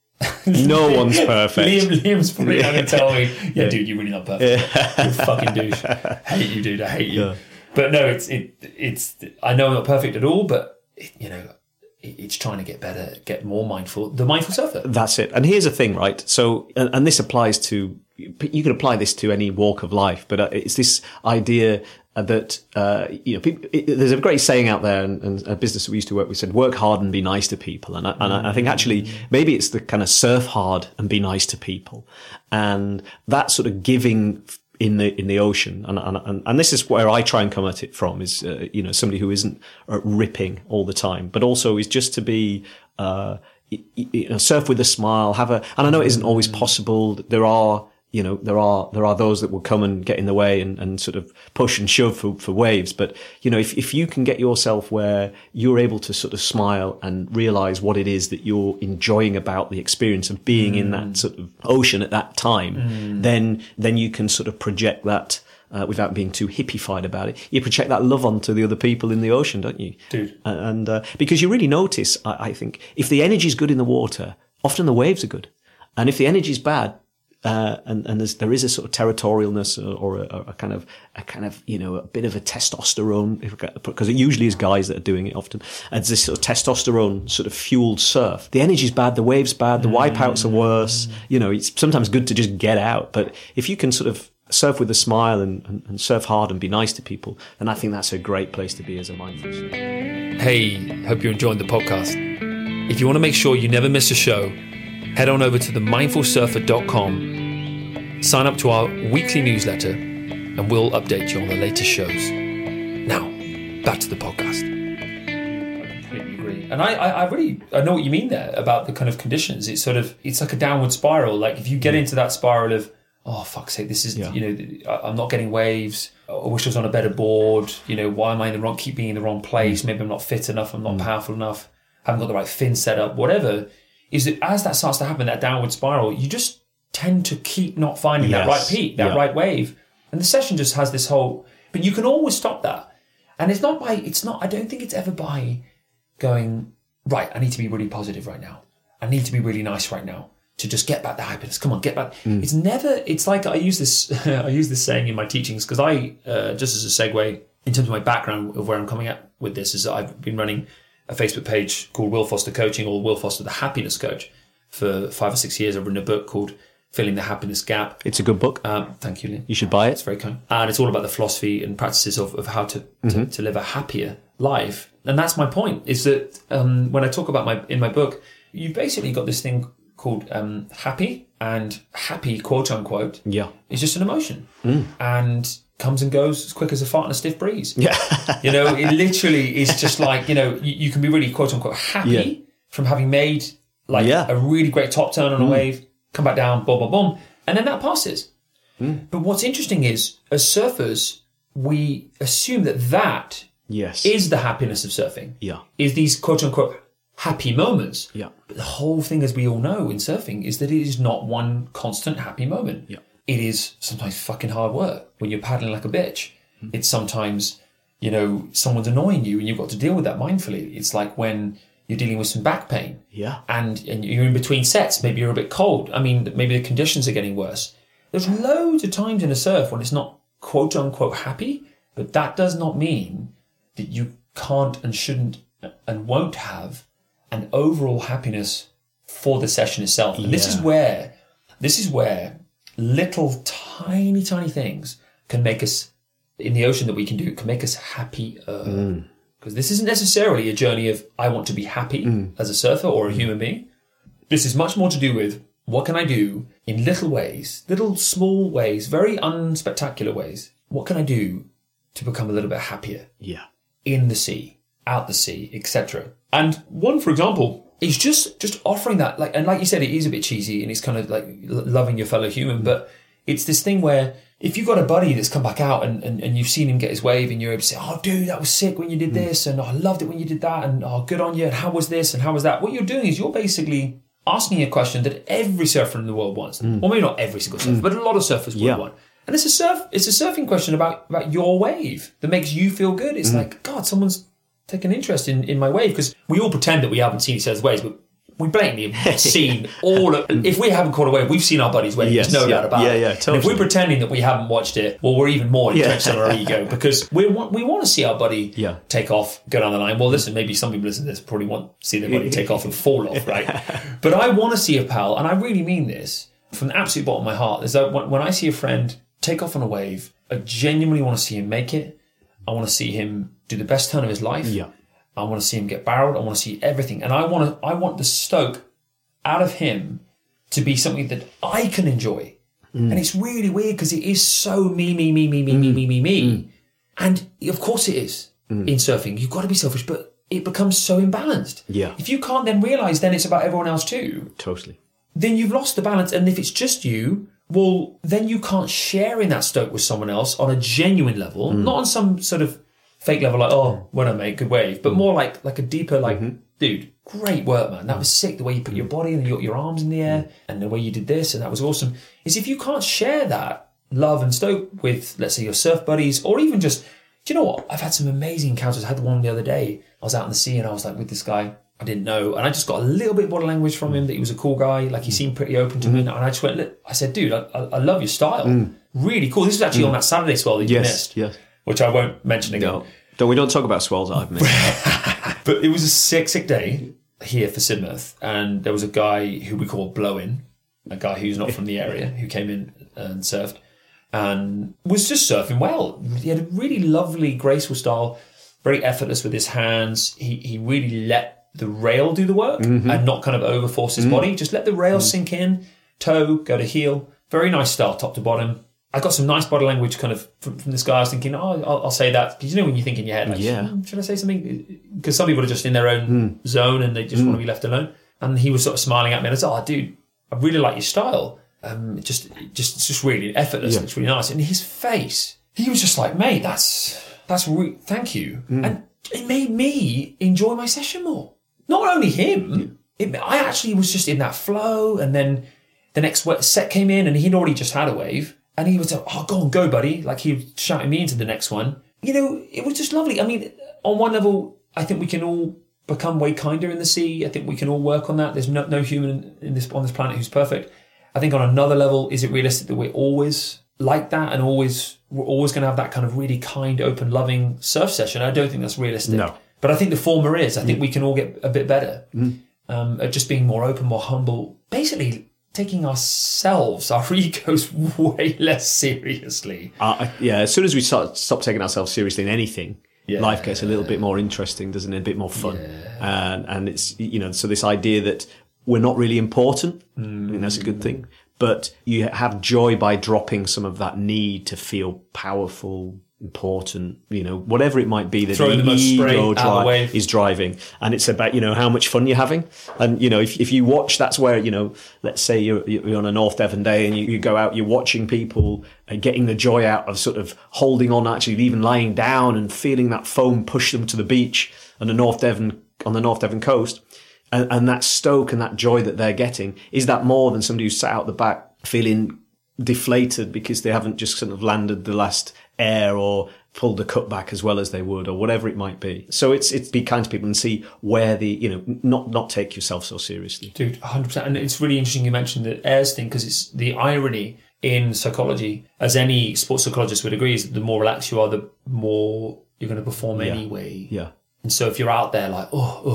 No one's perfect. Liam's probably going to tell me, yeah, dude, you're really not perfect. You're a fucking douche. I hate you, dude. I hate you. Yeah. But no, it's. I know I'm not perfect at all, but it's trying to get better, get more mindful. The mindful surfer. That's it. And here's the thing, right? So, and this applies to, you can apply this to any walk of life, but it's this idea that, there's a great saying out there, and a business that we used to work with said, work hard and be nice to people. And I think actually maybe it's the kind of surf hard and be nice to people. And that sort of giving in the ocean, and this is where I try and come at it from, is somebody who isn't ripping all the time, but also is just to be surf with a smile, and I know it isn't always possible. There are those that will come and get in the way and sort of push and shove for waves. But, if you can get yourself where you're able to sort of smile and realize what it is that you're enjoying about the experience of being in that sort of ocean at that time, then you can sort of project that, without being too hippified about it. You project that love onto the other people in the ocean, don't you? Dude. And because you really notice, I think, if the energy's good in the water, often the waves are good. And if the energy's bad, and there is a sort of territorialness or a kind of a bit of a testosterone, because it usually is guys that are doing it often. And it's this sort of testosterone sort of fueled surf. The energy's bad, the wave's bad, the wipeouts are worse. It's sometimes good to just get out. But if you can sort of surf with a smile and surf hard and be nice to people, then I think that's a great place to be as a mindful surfer. Hey, hope you're enjoying the podcast. If you want to make sure you never miss a show, head on over to themindfulsurfer.com, sign up to our weekly newsletter, and we'll update you on the latest shows. Now, back to the podcast. And I know what you mean there about the kind of conditions. It's like a downward spiral. Like if you get into that spiral of, oh, fuck's sake, this is, I'm not getting waves. I wish I was on a better board. Why am I keep being in the wrong place? Maybe I'm not fit enough. I'm not powerful enough. I haven't got the right fin set up, whatever. Is that as that starts to happen, that downward spiral, you just tend to keep not finding that right peak, that right wave. And the session just has this whole, but you can always stop that. And I don't think it's ever by going, right, I need to be really positive right now. I need to be really nice right now to just get back the happiness. Come on, get back. It's like I use this saying in my teachings because I, just as a segue in terms of my background of where I'm coming at with this is I've been running a Facebook page called Will Foster Coaching or Will Foster the Happiness Coach for 5 or 6 years. I've written a book called Filling the Happiness Gap. It's a good book. Thank you, Lynn. You should buy it. It's very kind. And it's all about the philosophy and practices of how to live a happier life. And that's my point, is that when I talk about in my book, you've basically got this thing called happy, and happy, quote unquote, is just an emotion. And comes and goes as quick as a fart in a stiff breeze. Yeah. It literally is just like, you can be really quote unquote happy from having made a really great top turn on a wave, come back down, boom, boom, boom, and then that passes. But what's interesting is, as surfers, we assume that is the happiness of surfing. Yeah. Is these quote unquote happy moments. Yeah. But the whole thing, as we all know in surfing, is that it is not one constant happy moment. Yeah. It is sometimes fucking hard work when you're paddling like a bitch. It's sometimes, someone's annoying you and you've got to deal with that mindfully. It's like when you're dealing with some back pain. Yeah. And you're in between sets. Maybe you're a bit cold. I mean, maybe the conditions are getting worse. There's loads of times in a surf when it's not quote unquote happy, but that does not mean that you can't and shouldn't and won't have an overall happiness for the session itself. And this is where little tiny things can make us, in the ocean that we can do, can make us happier. Because this isn't necessarily a journey of I want to be happy as a surfer or a human being. This is much more to do with what can I do in little ways, little small ways, very unspectacular ways. What can I do to become a little bit happier? Yeah. In the sea, out the sea, etc. And one, for example, is just offering that, and like you said, it is a bit cheesy and it's kind of like loving your fellow human, but it's this thing where if you've got a buddy that's come back out and you've seen him get his wave and you're able to say, oh, dude, that was sick when you did this, and oh, I loved it when you did that, and oh, good on you, and how was this, and how was that? What you're doing is you're basically asking a question that every surfer in the world wants. Well, maybe not every single surfer, but a lot of surfers would want. And it's a surfing question about your wave that makes you feel good. It's like, God, someone's taken interest in my wave, because we all pretend that we haven't seen each other's waves, but we blatantly have seen all of, if we haven't caught a wave, we've seen our buddies' waves. There's no doubt about it. Totally. And if we're pretending that we haven't watched it, well, we're even more entrenched in our ego, because we want to see our buddy take off, go down the line. Well, listen, maybe some people listen to this probably want to see their buddy take off and fall off, right? But I want to see a pal, and I really mean this from the absolute bottom of my heart, is that when I see a friend take off on a wave, I genuinely want to see him make it. I want to see him do the best turn of his life. Yeah. I want to see him get barreled. I want to see everything. And I want the stoke out of him to be something that I can enjoy. And it's really weird because it is so me. And of course it is in surfing. You've got to be selfish, but it becomes so imbalanced. Yeah. If you can't then realise then it's about everyone else too. Totally. Then you've lost the balance. And if it's just you, well, then you can't share in that stoke with someone else on a genuine level, not on some sort of fake level, like, oh, well done, mate, good wave, but more like a deeper, like, dude, great work, man. That was sick. The way you put your body and your arms in the air, and the way you did this, and that was awesome. Is if you can't share that love and stoke with, let's say, your surf buddies, or even just, do you know what? I've had some amazing encounters. I had one the other day. I was out in the sea and I was like with this guy I didn't know, and I just got a little bit of body language from him that he was a cool guy. Like, he seemed pretty open to me, and I just went, look, I said, dude, I love your style. Really cool. This was actually on that Saturday swell that you missed, which I won't mention again. No, we don't talk about swells that I've missed. But it was a sick day here for Sidmouth, and there was a guy who we call Blow-In, a guy who's not from the area, who came in and surfed and was just surfing well. He had a really lovely, graceful style, very effortless with his hands. He really let the rail do the work and not kind of overforce his body. Just let the rail sink in, toe, go to heel. Very nice style, top to bottom. I got some nice body language kind of from this guy. I was thinking, I'll say that. Because when you think in your head, like, should I say something? Because some people are just in their own zone and they just want to be left alone. And he was sort of smiling at me and I said, dude, I really like your style. It's just really effortless. It's really nice. And his face, he was just like, mate, thank you. And it made me enjoy my session more. Not only him, I actually was just in that flow. And then the next set came in and he'd already just had a wave. And he was like, go on, go, buddy. Like he was shouting me into the next one. It was just lovely. I mean, on one level, I think we can all become way kinder in the sea. I think we can all work on that. There's no human on this planet who's perfect. I think on another level, is it realistic that we're always like that and we're always going to have that kind of really kind, open, loving surf session? I don't think that's realistic. No. But I think the former is. I think we can all get a bit better at just being more open, more humble, basically taking ourselves, our egos, way less seriously. As soon as we stop taking ourselves seriously in anything, life gets a little bit more interesting, doesn't it? A bit more fun. And it's, so this idea that we're not really important, I think that's a good thing. But you have joy by dropping some of that need to feel powerful, important, whatever it might be that the ego is driving. And it's about, how much fun you're having. And, if you watch, that's where, let's say you're on a North Devon day and you go out, you're watching people and getting the joy out of sort of holding on, actually even lying down and feeling that foam push them to the beach on the North Devon coast. And that stoke and that joy that they're getting, is that more than somebody who's sat out the back feeling deflated because they haven't just sort of landed the last air or pulled the cut back as well as they would, or whatever it might be? So it's be kind to people and see where not take yourself so seriously. Dude, 100%. And it's really interesting you mentioned the airs thing, because it's the irony in psychology, as any sports psychologist would agree, is that the more relaxed you are, the more you're going to perform anyway. Yeah. And so if you're out there like,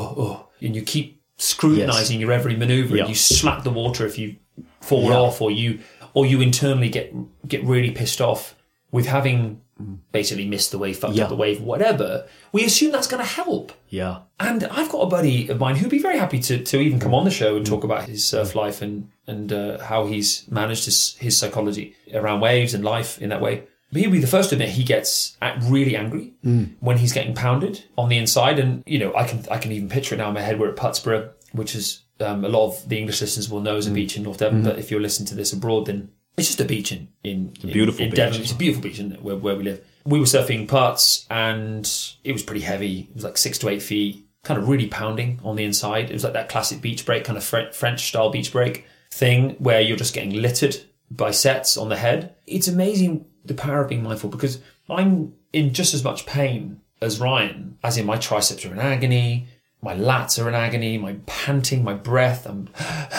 and you keep scrutinizing your every maneuver, and you slap the water if you fall off, or you internally get really pissed off with having basically missed the wave, fucked up the wave, whatever, we assume that's going to help. Yeah. And I've got a buddy of mine who'd be very happy to even come on the show and talk about his surf life and how he's managed his psychology around waves and life in that way. But he'll be the first to admit he gets really angry when he's getting pounded on the inside. And, I can even picture it now in my head. We're at Putsborough, which is a lot of the English listeners will know as a beach in North Devon. But if you're listening to this abroad, then it's just a beach in beautiful beach. Devon. It's a beautiful beach, isn't it, where we live. We were surfing Putts and it was pretty heavy. It was like 6 to 8 feet, kind of really pounding on the inside. It was like that classic beach break, kind of French style beach break thing where you're just getting littered by sets on the head. It's amazing the power of being mindful, because I'm in just as much pain as Ryan, as in my triceps are in agony, my lats are in agony, my panting, my breath, and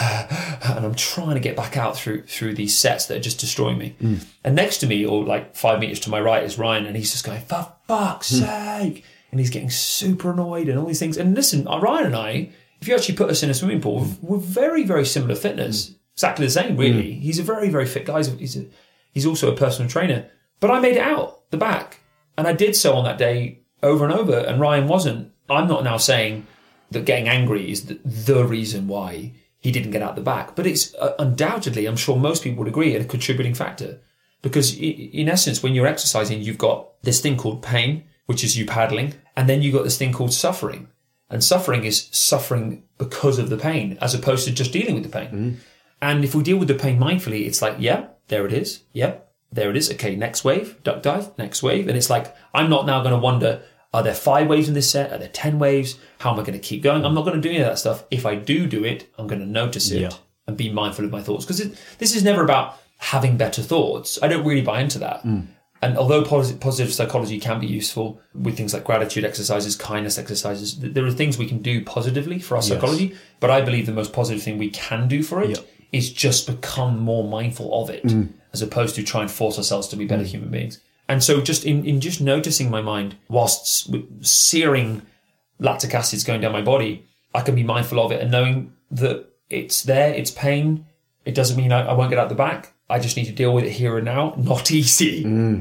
I'm trying to get back out through these sets that are just destroying me. And next to me, or like 5 meters to my right, is Ryan, and he's just going, for fuck's sake, and he's getting super annoyed and all these things. And listen, Ryan and I, if you actually put us in a swimming pool, we're very, very similar fitness. Exactly the same, really. He's a very, very fit guy. He's also a personal trainer. But I made it out the back. And I did so on that day over and over, and Ryan wasn't. I'm not now saying that getting angry is the reason why he didn't get out the back. But it's undoubtedly, I'm sure most people would agree, a contributing factor. Because in essence, when you're exercising, you've got this thing called pain, which is you paddling. And then you've got this thing called suffering. And suffering is suffering because of the pain, as opposed to just dealing with the pain. And if we deal with the pain mindfully, it's like, there it is. Yep, there it is. Okay, next wave, duck dive, next wave. And it's like, I'm not now going to wonder, are there 5 waves in this set? Are there 10 waves? How am I going to keep going? I'm not going to do any of that stuff. If I do it, I'm going to notice it and be mindful of my thoughts. Because this is never about having better thoughts. I don't really buy into that. And although positive psychology can be useful with things like gratitude exercises, kindness exercises, there are things we can do positively for our psychology. But I believe the most positive thing we can do for it is just become more mindful of it, as opposed to try and force ourselves to be better human beings. And so just in just noticing my mind whilst searing lactic acids going down my body, I can be mindful of it and knowing that it's there, it's pain. It doesn't mean I won't get out the back. I just need to deal with it here and now. Not easy.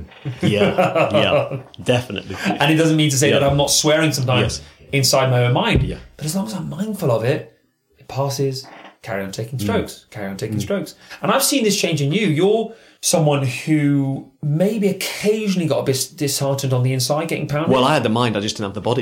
Yeah, definitely. And it doesn't mean to say that I'm not swearing sometimes inside my own mind. But as long as I'm mindful of it, it passes, carry on taking strokes, carry on taking strokes. And I've seen this change in you. You're someone who maybe occasionally got a bit disheartened on the inside, getting pounded. Well, I had the mind, I just didn't have the body.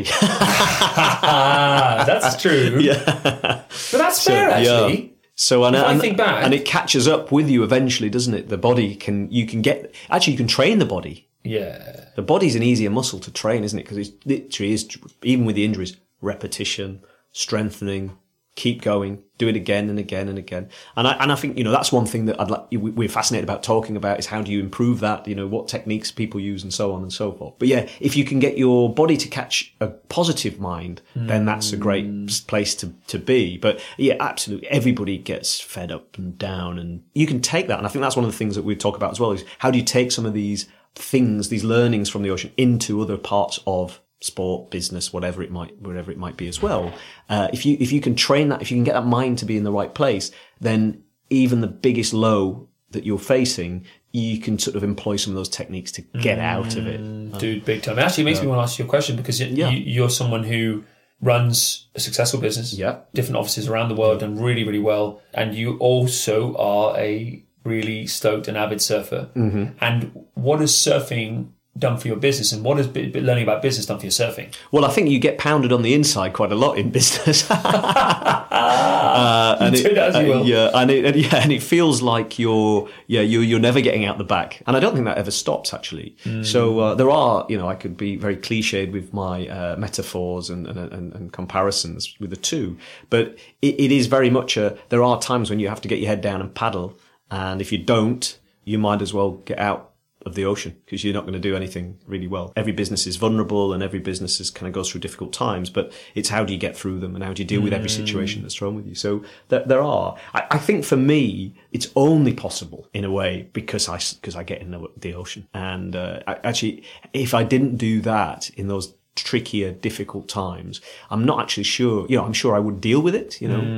That's true. Yeah. But that's fair, actually. Yeah. So I think back, and it catches up with you eventually, doesn't it? The body you can train the body. Yeah. The body's an easier muscle to train, isn't it? Because it literally is, even with the injuries, repetition, strengthening, keep going, do it again and again and again. And I think, that's one thing that we're fascinated about talking about, is how do you improve that? What techniques people use and so on and so forth. But yeah, if you can get your body to catch a positive mind, then that's a great place to be. But yeah, absolutely, everybody gets fed up and down, and you can take that. And I think that's one of the things that we talk about as well, is how do you take some of these things, these learnings from the ocean into other parts of sport, business, whatever it might be as well. If you can train that, if you can get that mind to be in the right place, then even the biggest low that you're facing, you can sort of employ some of those techniques to get out of it. Dude, big time. Actually, it makes me want to ask you a question, because you're someone who runs a successful business, different offices around the world, and really, really well. And you also are a really stoked and avid surfer. And what has surfing done for your business, and what has learning about business done for your surfing? Well, I think you get pounded on the inside quite a lot in business. And it feels like you're never getting out the back, and I don't think that ever stops, actually. So there are, I could be very cliched with my metaphors and comparisons with the two, but it is very much there are times when you have to get your head down and paddle, and if you don't, you might as well get out of the ocean, because you're not going to do anything really well. Every business is vulnerable, and every business kind of goes through difficult times, but it's how do you get through them, and how do you deal with every situation that's thrown with you. So there are, I think for me, it's only possible in a way because I get in the ocean. And actually, if I didn't do that in those trickier, difficult times, I'm not actually sure, I'm sure I would deal with it,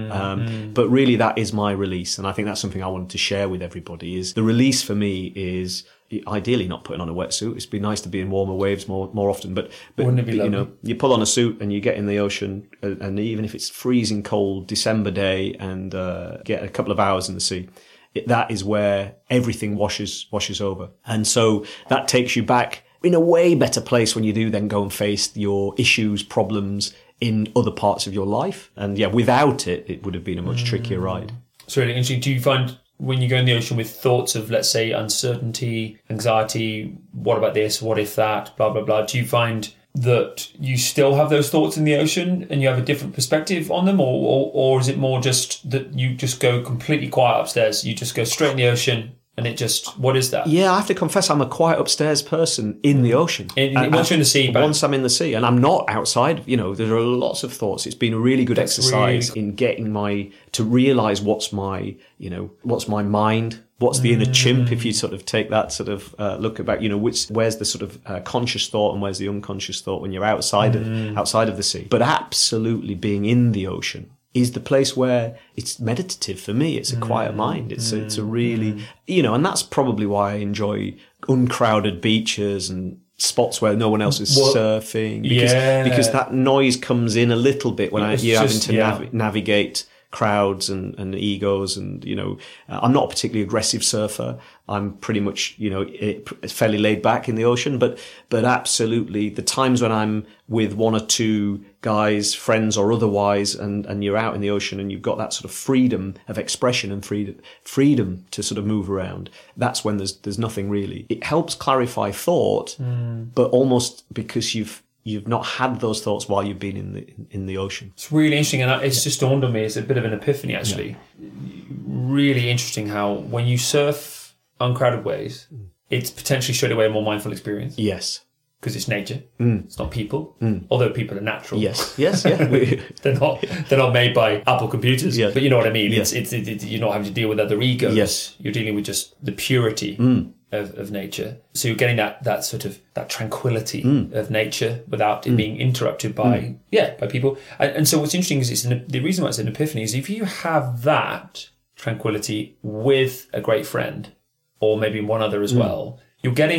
but really that is my release. And I think that's something I wanted to share with everybody, is the release for me is ideally not putting on a wetsuit. It's been nice to be in warmer waves more often, but wouldn't it be lovely? You pull on a suit and you get in the ocean, and even if it's freezing cold December day, and get a couple of hours in the sea, that is where everything washes over. And so that takes you back in a way better place when you do then go and face your issues, problems in other parts of your life. And yeah, without it would have been a much trickier ride. It's really interesting. Do you find when you go in the ocean with thoughts of, let's say, uncertainty, anxiety, what about this, what if that, blah, blah, blah, do you find that you still have those thoughts in the ocean and you have a different perspective on them? Or is it more just that you just go completely quiet upstairs, you just go straight in the ocean, and it just, what is that? Yeah, I have to confess, I'm a quiet upstairs person in the ocean. Once you're in the sea. Once I'm in the sea, and I'm not outside, there are lots of thoughts. It's been a really good exercise in getting to realise what's my mind, what's the inner chimp, if you sort of take that sort of look about, where's the sort of conscious thought and where's the unconscious thought when you're outside of the sea. But absolutely being in the ocean is the place where it's meditative for me. It's a quiet mind. It's a really, and that's probably why I enjoy uncrowded beaches and spots where no one else is surfing. Because that noise comes in a little bit when you're having to navigate crowds and egos, and I'm not a particularly aggressive surfer. I'm pretty much fairly laid back in the ocean, but absolutely the times when I'm with one or two guys, friends or otherwise, and you're out in the ocean and you've got that sort of freedom of expression and freedom to sort of move around, that's when there's nothing really. It helps clarify thought, but almost because you've not had those thoughts while you've been in the ocean. It's really interesting, and it's just dawned on me. It's a bit of an epiphany, actually. Yeah. Really interesting how when you surf uncrowded waves, it's potentially straight away a more mindful experience. Yes. Because it's nature. It's not people. Although people are natural. Yes, yeah. they're not made by Apple computers. Yeah. But you know what I mean. Yeah. It's you're not having to deal with other egos. Yes. You're dealing with just the purity of nature. So you're getting that sort of that tranquility of nature without it being interrupted by people. And so what's interesting is the reason why it's an epiphany is if you have that tranquility with a great friend, or maybe one other as well, you're getting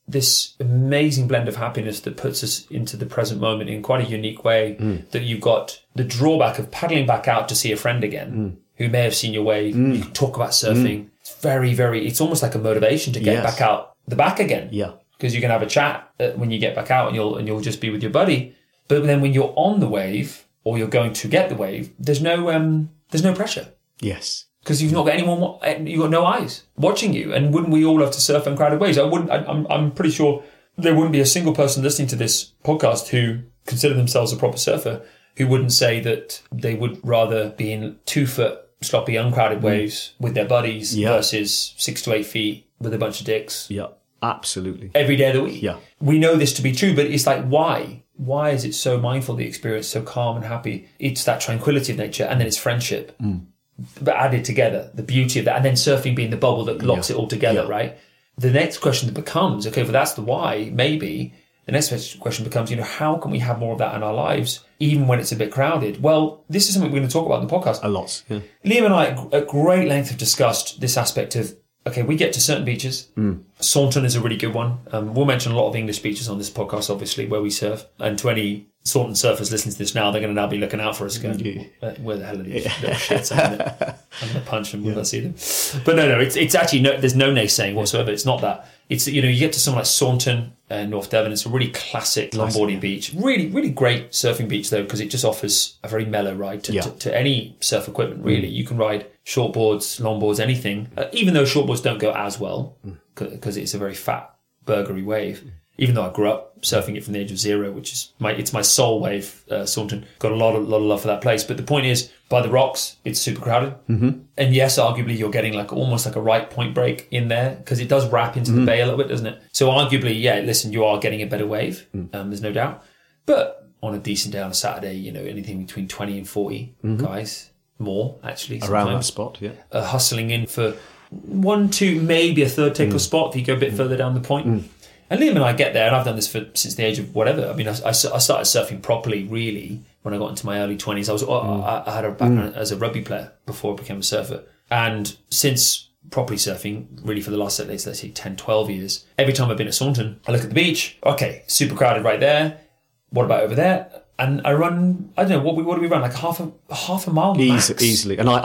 this amazing blend of happiness that puts us into the present moment in quite a unique way. That you've got the drawback of paddling back out to see a friend again who may have seen your wave. You can talk about surfing. It's very, very, it's almost like a motivation to get back out the back again. Yeah. Because you can have a chat when you get back out and you'll just be with your buddy. But then when you're on the wave or you're going to get the wave, there's no pressure. Yes. Because you've not got anyone, you've got no eyes watching you. And wouldn't we all love to surf on crowded waves? I'm pretty sure there wouldn't be a single person listening to this podcast who consider themselves a proper surfer who wouldn't say that they would rather be in 2 foot sloppy uncrowded waves with their buddies versus 6 to 8 feet with a bunch of dicks. Yeah, absolutely. Every day of the week. Yeah. We know this to be true, but it's like, why? Why is it so mindful, the experience, so calm and happy? It's that tranquility of nature, and then it's friendship. But added together, the beauty of that, and then surfing being the bubble that locks it all together, right? The next question that becomes, okay, well, that's the why, maybe. The next question becomes, how can we have more of that in our lives, even when it's a bit crowded? Well, this is something we're going to talk about in the podcast. A lot, yeah. Liam and I, at great length, have discussed this aspect of, okay, we get to certain beaches. Saunton is a really good one. We'll mention a lot of English beaches on this podcast, obviously, where we surf. And to any Saunton surfers listening to this now, they're going to now be looking out for us going, where the hell are these little shits? I'm going to punch them when I see them. But no, it's actually, there's no naysaying whatsoever. It's not that. It's, you get to somewhere like Saunton, North Devon. It's a really classic longboarding beach. Really, really great surfing beach, though, because it just offers a very mellow ride to any surf equipment, really. You can ride shortboards, longboards, anything, even though shortboards don't go as well because it's a very fat, burgery wave. Even though I grew up surfing it from the age of 0, which is my soul wave, Saunton. Got a lot of love for that place. But the point is, by the rocks, it's super crowded. And yes, arguably, you're getting almost like a right point break in there because it does wrap into the bay a little bit, doesn't it? So arguably, listen, you are getting a better wave. There's no doubt. But on a decent day on a Saturday, anything between 20 and 40 guys, more actually. Around that spot, hustling in for 1, 2, maybe a third tickle spot if you go a bit further down the point. And Liam and I get there, and I've done this since the age of whatever. I mean, I started surfing properly, really, when I got into my early 20s. I had a background as a rugby player before I became a surfer. And since properly surfing, really for the last, let's say, 10, 12 years, every time I've been at Saunton, I look at the beach. Okay, super crowded right there. What about over there? And I run, I don't know, what do we run? Like half a mile max? Easily. And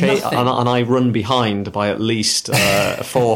I run behind by at least 400 or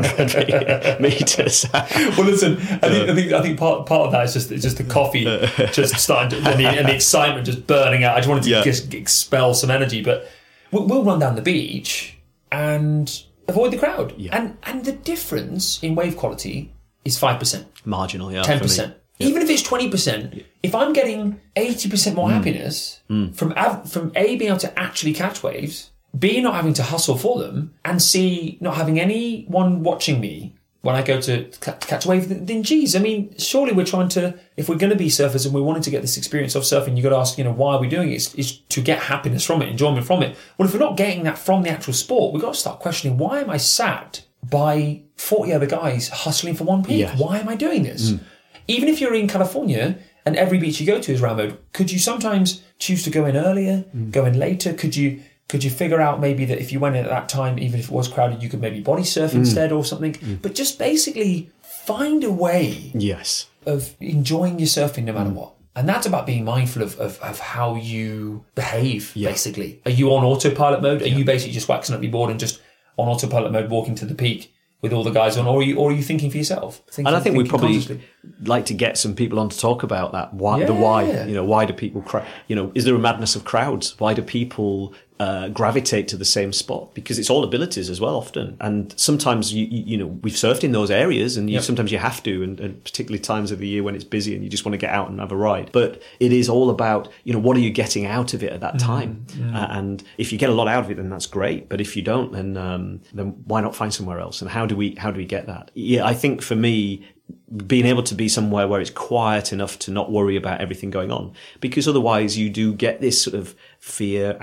500 meters. Well, listen, I think part of that is just the coffee just starting to, and the excitement just burning out. I just wanted to just expel some energy, but we'll run down the beach and avoid the crowd. Yeah. And the difference in wave quality is 5%. Marginal, 10%. Even if it's 20%, if I'm getting 80% more happiness from A, being able to actually catch waves, B, not having to hustle for them, and C, not having anyone watching me when I go to catch a wave, then geez, I mean, surely we're trying to, if we're going to be surfers and we're wanting to get this experience of surfing, you've got to ask, why are we doing it? It's to get happiness from it, enjoyment from it. Well, if we're not getting that from the actual sport, we've got to start questioning, why am I sat by 40 other guys hustling for one peak? Yes. Why am I doing this? Even if you're in California and every beach you go to is round mode, could you sometimes choose to go in earlier, go in later? Could you figure out maybe that if you went in at that time, even if it was crowded, you could maybe body surf instead or something? But just basically find a way of enjoying your surfing no matter what. And that's about being mindful of how you behave, basically. Are you on autopilot mode? Are you basically just waxing up your board and just on autopilot mode walking to the peak with all the guys on, or are you thinking for yourself? And I think we probably like to get some people on to talk about that. Why? Why do people is there a madness of crowds? Why do people gravitate to the same spot? Because it's all abilities as well, often. And sometimes we've surfed in those areas, and sometimes you have to, and particularly times of the year when it's busy and you just want to get out and have a ride. But it is all about what are you getting out of it at that time? And if you get a lot out of it, then that's great. But if you don't, then why not find somewhere else? And how do we get that? Yeah, I think for me, being able to be somewhere where it's quiet enough to not worry about everything going on, because otherwise you do get this sort of fear,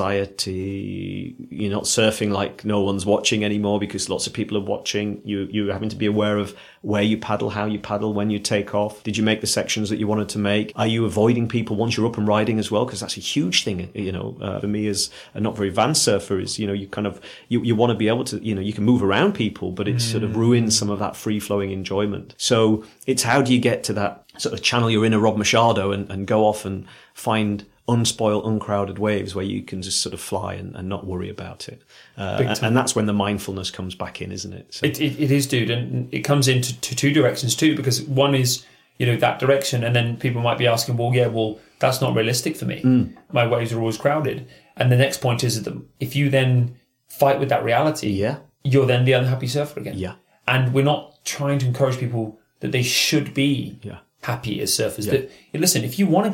anxiety. You're not surfing like no one's watching anymore because lots of people are watching. You're having to be aware of where you paddle, how you paddle, when you take off. Did you make the sections that you wanted to make? Are you avoiding people once you're up and riding as well? Because that's a huge thing, for me as a not very advanced surfer is, you kind of, you want to be able to, you can move around people, but it sort of ruins some of that free-flowing enjoyment. So it's how do you get to that sort of channel your inner Rob Machado and go off and find unspoiled, uncrowded waves where you can just sort of fly and not worry about it. And that's when the mindfulness comes back in, isn't it? So. It is, dude. And it comes into two directions too, because one is, that direction. And then people might be asking, well, that's not realistic for me. My waves are always crowded. And the next point is that if you then fight with that reality, you're then the unhappy surfer again. Yeah. And we're not trying to encourage people that they should be happy as surfers. That, listen, if you want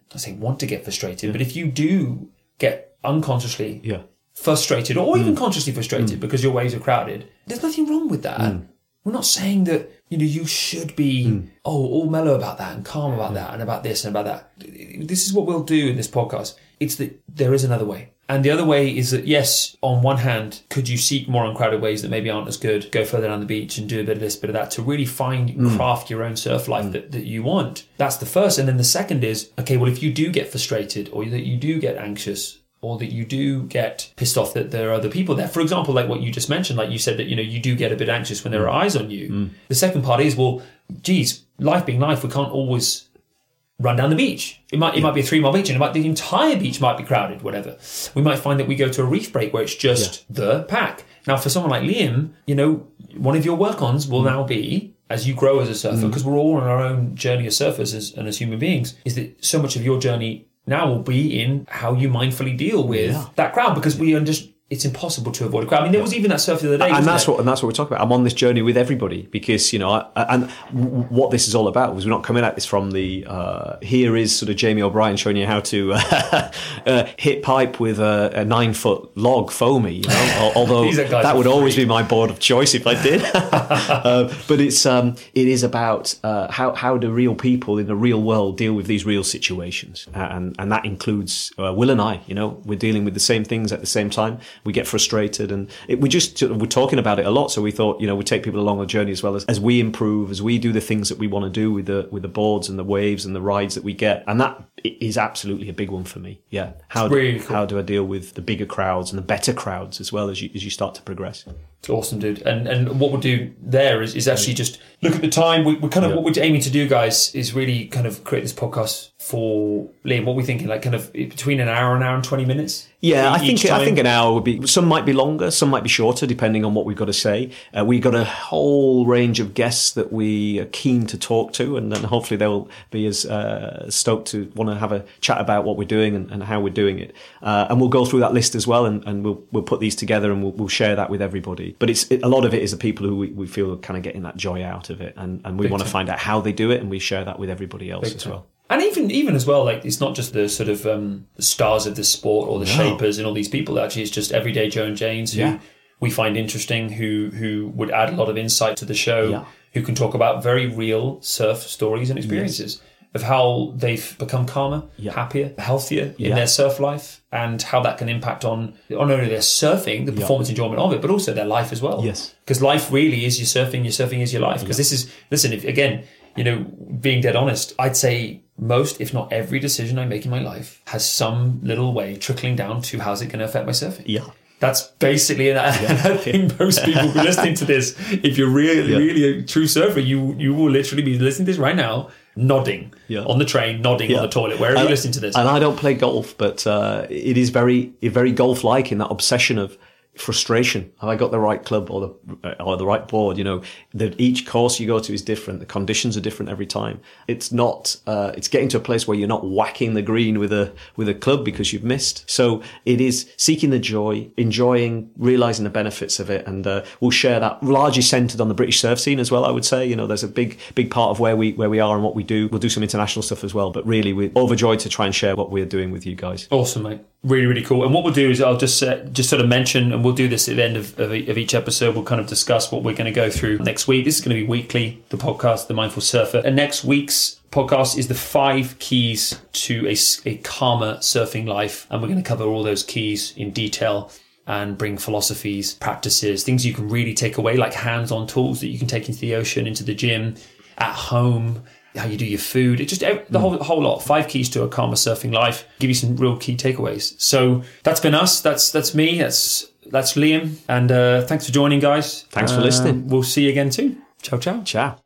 to get frustrated, but if you do get unconsciously frustrated or even consciously frustrated because your waves are crowded, there's nothing wrong with that. We're not saying that, you should be, all mellow about that and calm about that and about this and about that. This is what we'll do in this podcast. It's that there is another way. And the other way is that, yes, on one hand, could you seek more uncrowded ways that maybe aren't as good, go further down the beach and do a bit of this, bit of that, to really craft your own surf life that you want. That's the first. And then the second is, okay, well, if you do get frustrated or that you do get anxious or that you do get pissed off that there are other people there, for example, like what you just mentioned, like you said that, you do get a bit anxious when there are eyes on you. The second part is, well, geez, life being life, we can't always run down the beach. It might be a 3 mile beach and the entire beach might be crowded, whatever. We might find that we go to a reef break where it's just the pack. Now, for someone like Liam, one of your work-ons will now be, as you grow as a surfer, because we're all on our own journey as surfers and as human beings, is that so much of your journey now will be in how you mindfully deal with that crowd, because it's impossible to avoid a crowd. I mean, there was even that surf the other day, and that's what we're talking about. I'm on this journey with everybody because and what this is all about was we're not coming at this from the here is sort of Jamie O'Brien showing you how to hit pipe with a 9-foot log foamy. Although that would always be my board of choice if I did. But it is about how do real people in the real world deal with these real situations, and that includes Will and I. We're dealing with the same things at the same time. We get frustrated, and we're talking about it a lot. So we thought, we take people along the journey as well as we improve, as we do the things that we want to do with the boards and the waves and the rides that we get. And that is absolutely a big one for me. Yeah. How do I deal with the bigger crowds and the better crowds as well as you start to progress? It's awesome, dude. And what we'll do there is actually just look at the time. We kind of what we're aiming to do, guys, is really kind of create this podcast for Liam. What we're thinking, like kind of between an hour and 20 minutes. Yeah, I think an hour would be. Some might be longer, some might be shorter, depending on what we've got to say. We've got a whole range of guests that we are keen to talk to, and then hopefully they'll be as stoked to want to have a chat about what we're doing and how we're doing it. And we'll go through that list as well, and we'll put these together and we'll share that with everybody. But a lot of it is the people who we feel are kind of getting that joy out of it, and we want to find out how they do it, and we share that with everybody else as well. And even as well, like it's not just the sort of the stars of the sport or the shapers and all these people. Actually, it's just everyday Joe and Janes who we find interesting, who would add a lot of insight to the show, who can talk about very real surf stories and experiences of how they've become calmer, happier, healthier in their surf life, and how that can impact on not only their surfing, the performance enjoyment of it, but also their life as well. Yes, because life really is your surfing is your life. Because this is, listen, if again, being dead honest, I'd say most, if not every decision I make in my life has some little way trickling down to how's it going to affect my surfing. Yeah. That's basically, and I think most people will be listening to this. If you're really a true surfer, you will literally be listening to this right now, nodding on the train, nodding on the toilet, wherever you're listening to this. And I don't play golf, but it is very golf-like in that obsession of frustration. Have I got the right club or the right board? That each course you go to is different. The conditions are different every time. It's not. It's getting to a place where you're not whacking the green with a club because you've missed. So it is seeking the joy, enjoying, realizing the benefits of it, and we'll share that largely centered on the British surf scene as well. I would say, there's a big part of where we are and what we do. We'll do some international stuff as well, but really we're overjoyed to try and share what we're doing with you guys. Awesome, mate. Really, really cool. And what we'll do is I'll just sort of mention, and and we'll do this at the end of each episode. We'll kind of discuss what we're going to go through next week. This is going to be weekly, the podcast, The Mindful Surfer. And next week's podcast is the 5 keys to a calmer surfing life. And we're going to cover all those keys in detail and bring philosophies, practices, things you can really take away, like hands-on tools that you can take into the ocean, into the gym, at home, how you do your food. It's just the whole lot. 5 keys to a calmer surfing life. Give you some real key takeaways. So that's been us. That's me. That's Liam. And thanks for joining, guys. Thanks for listening. We'll see you again soon. Ciao, ciao. Ciao.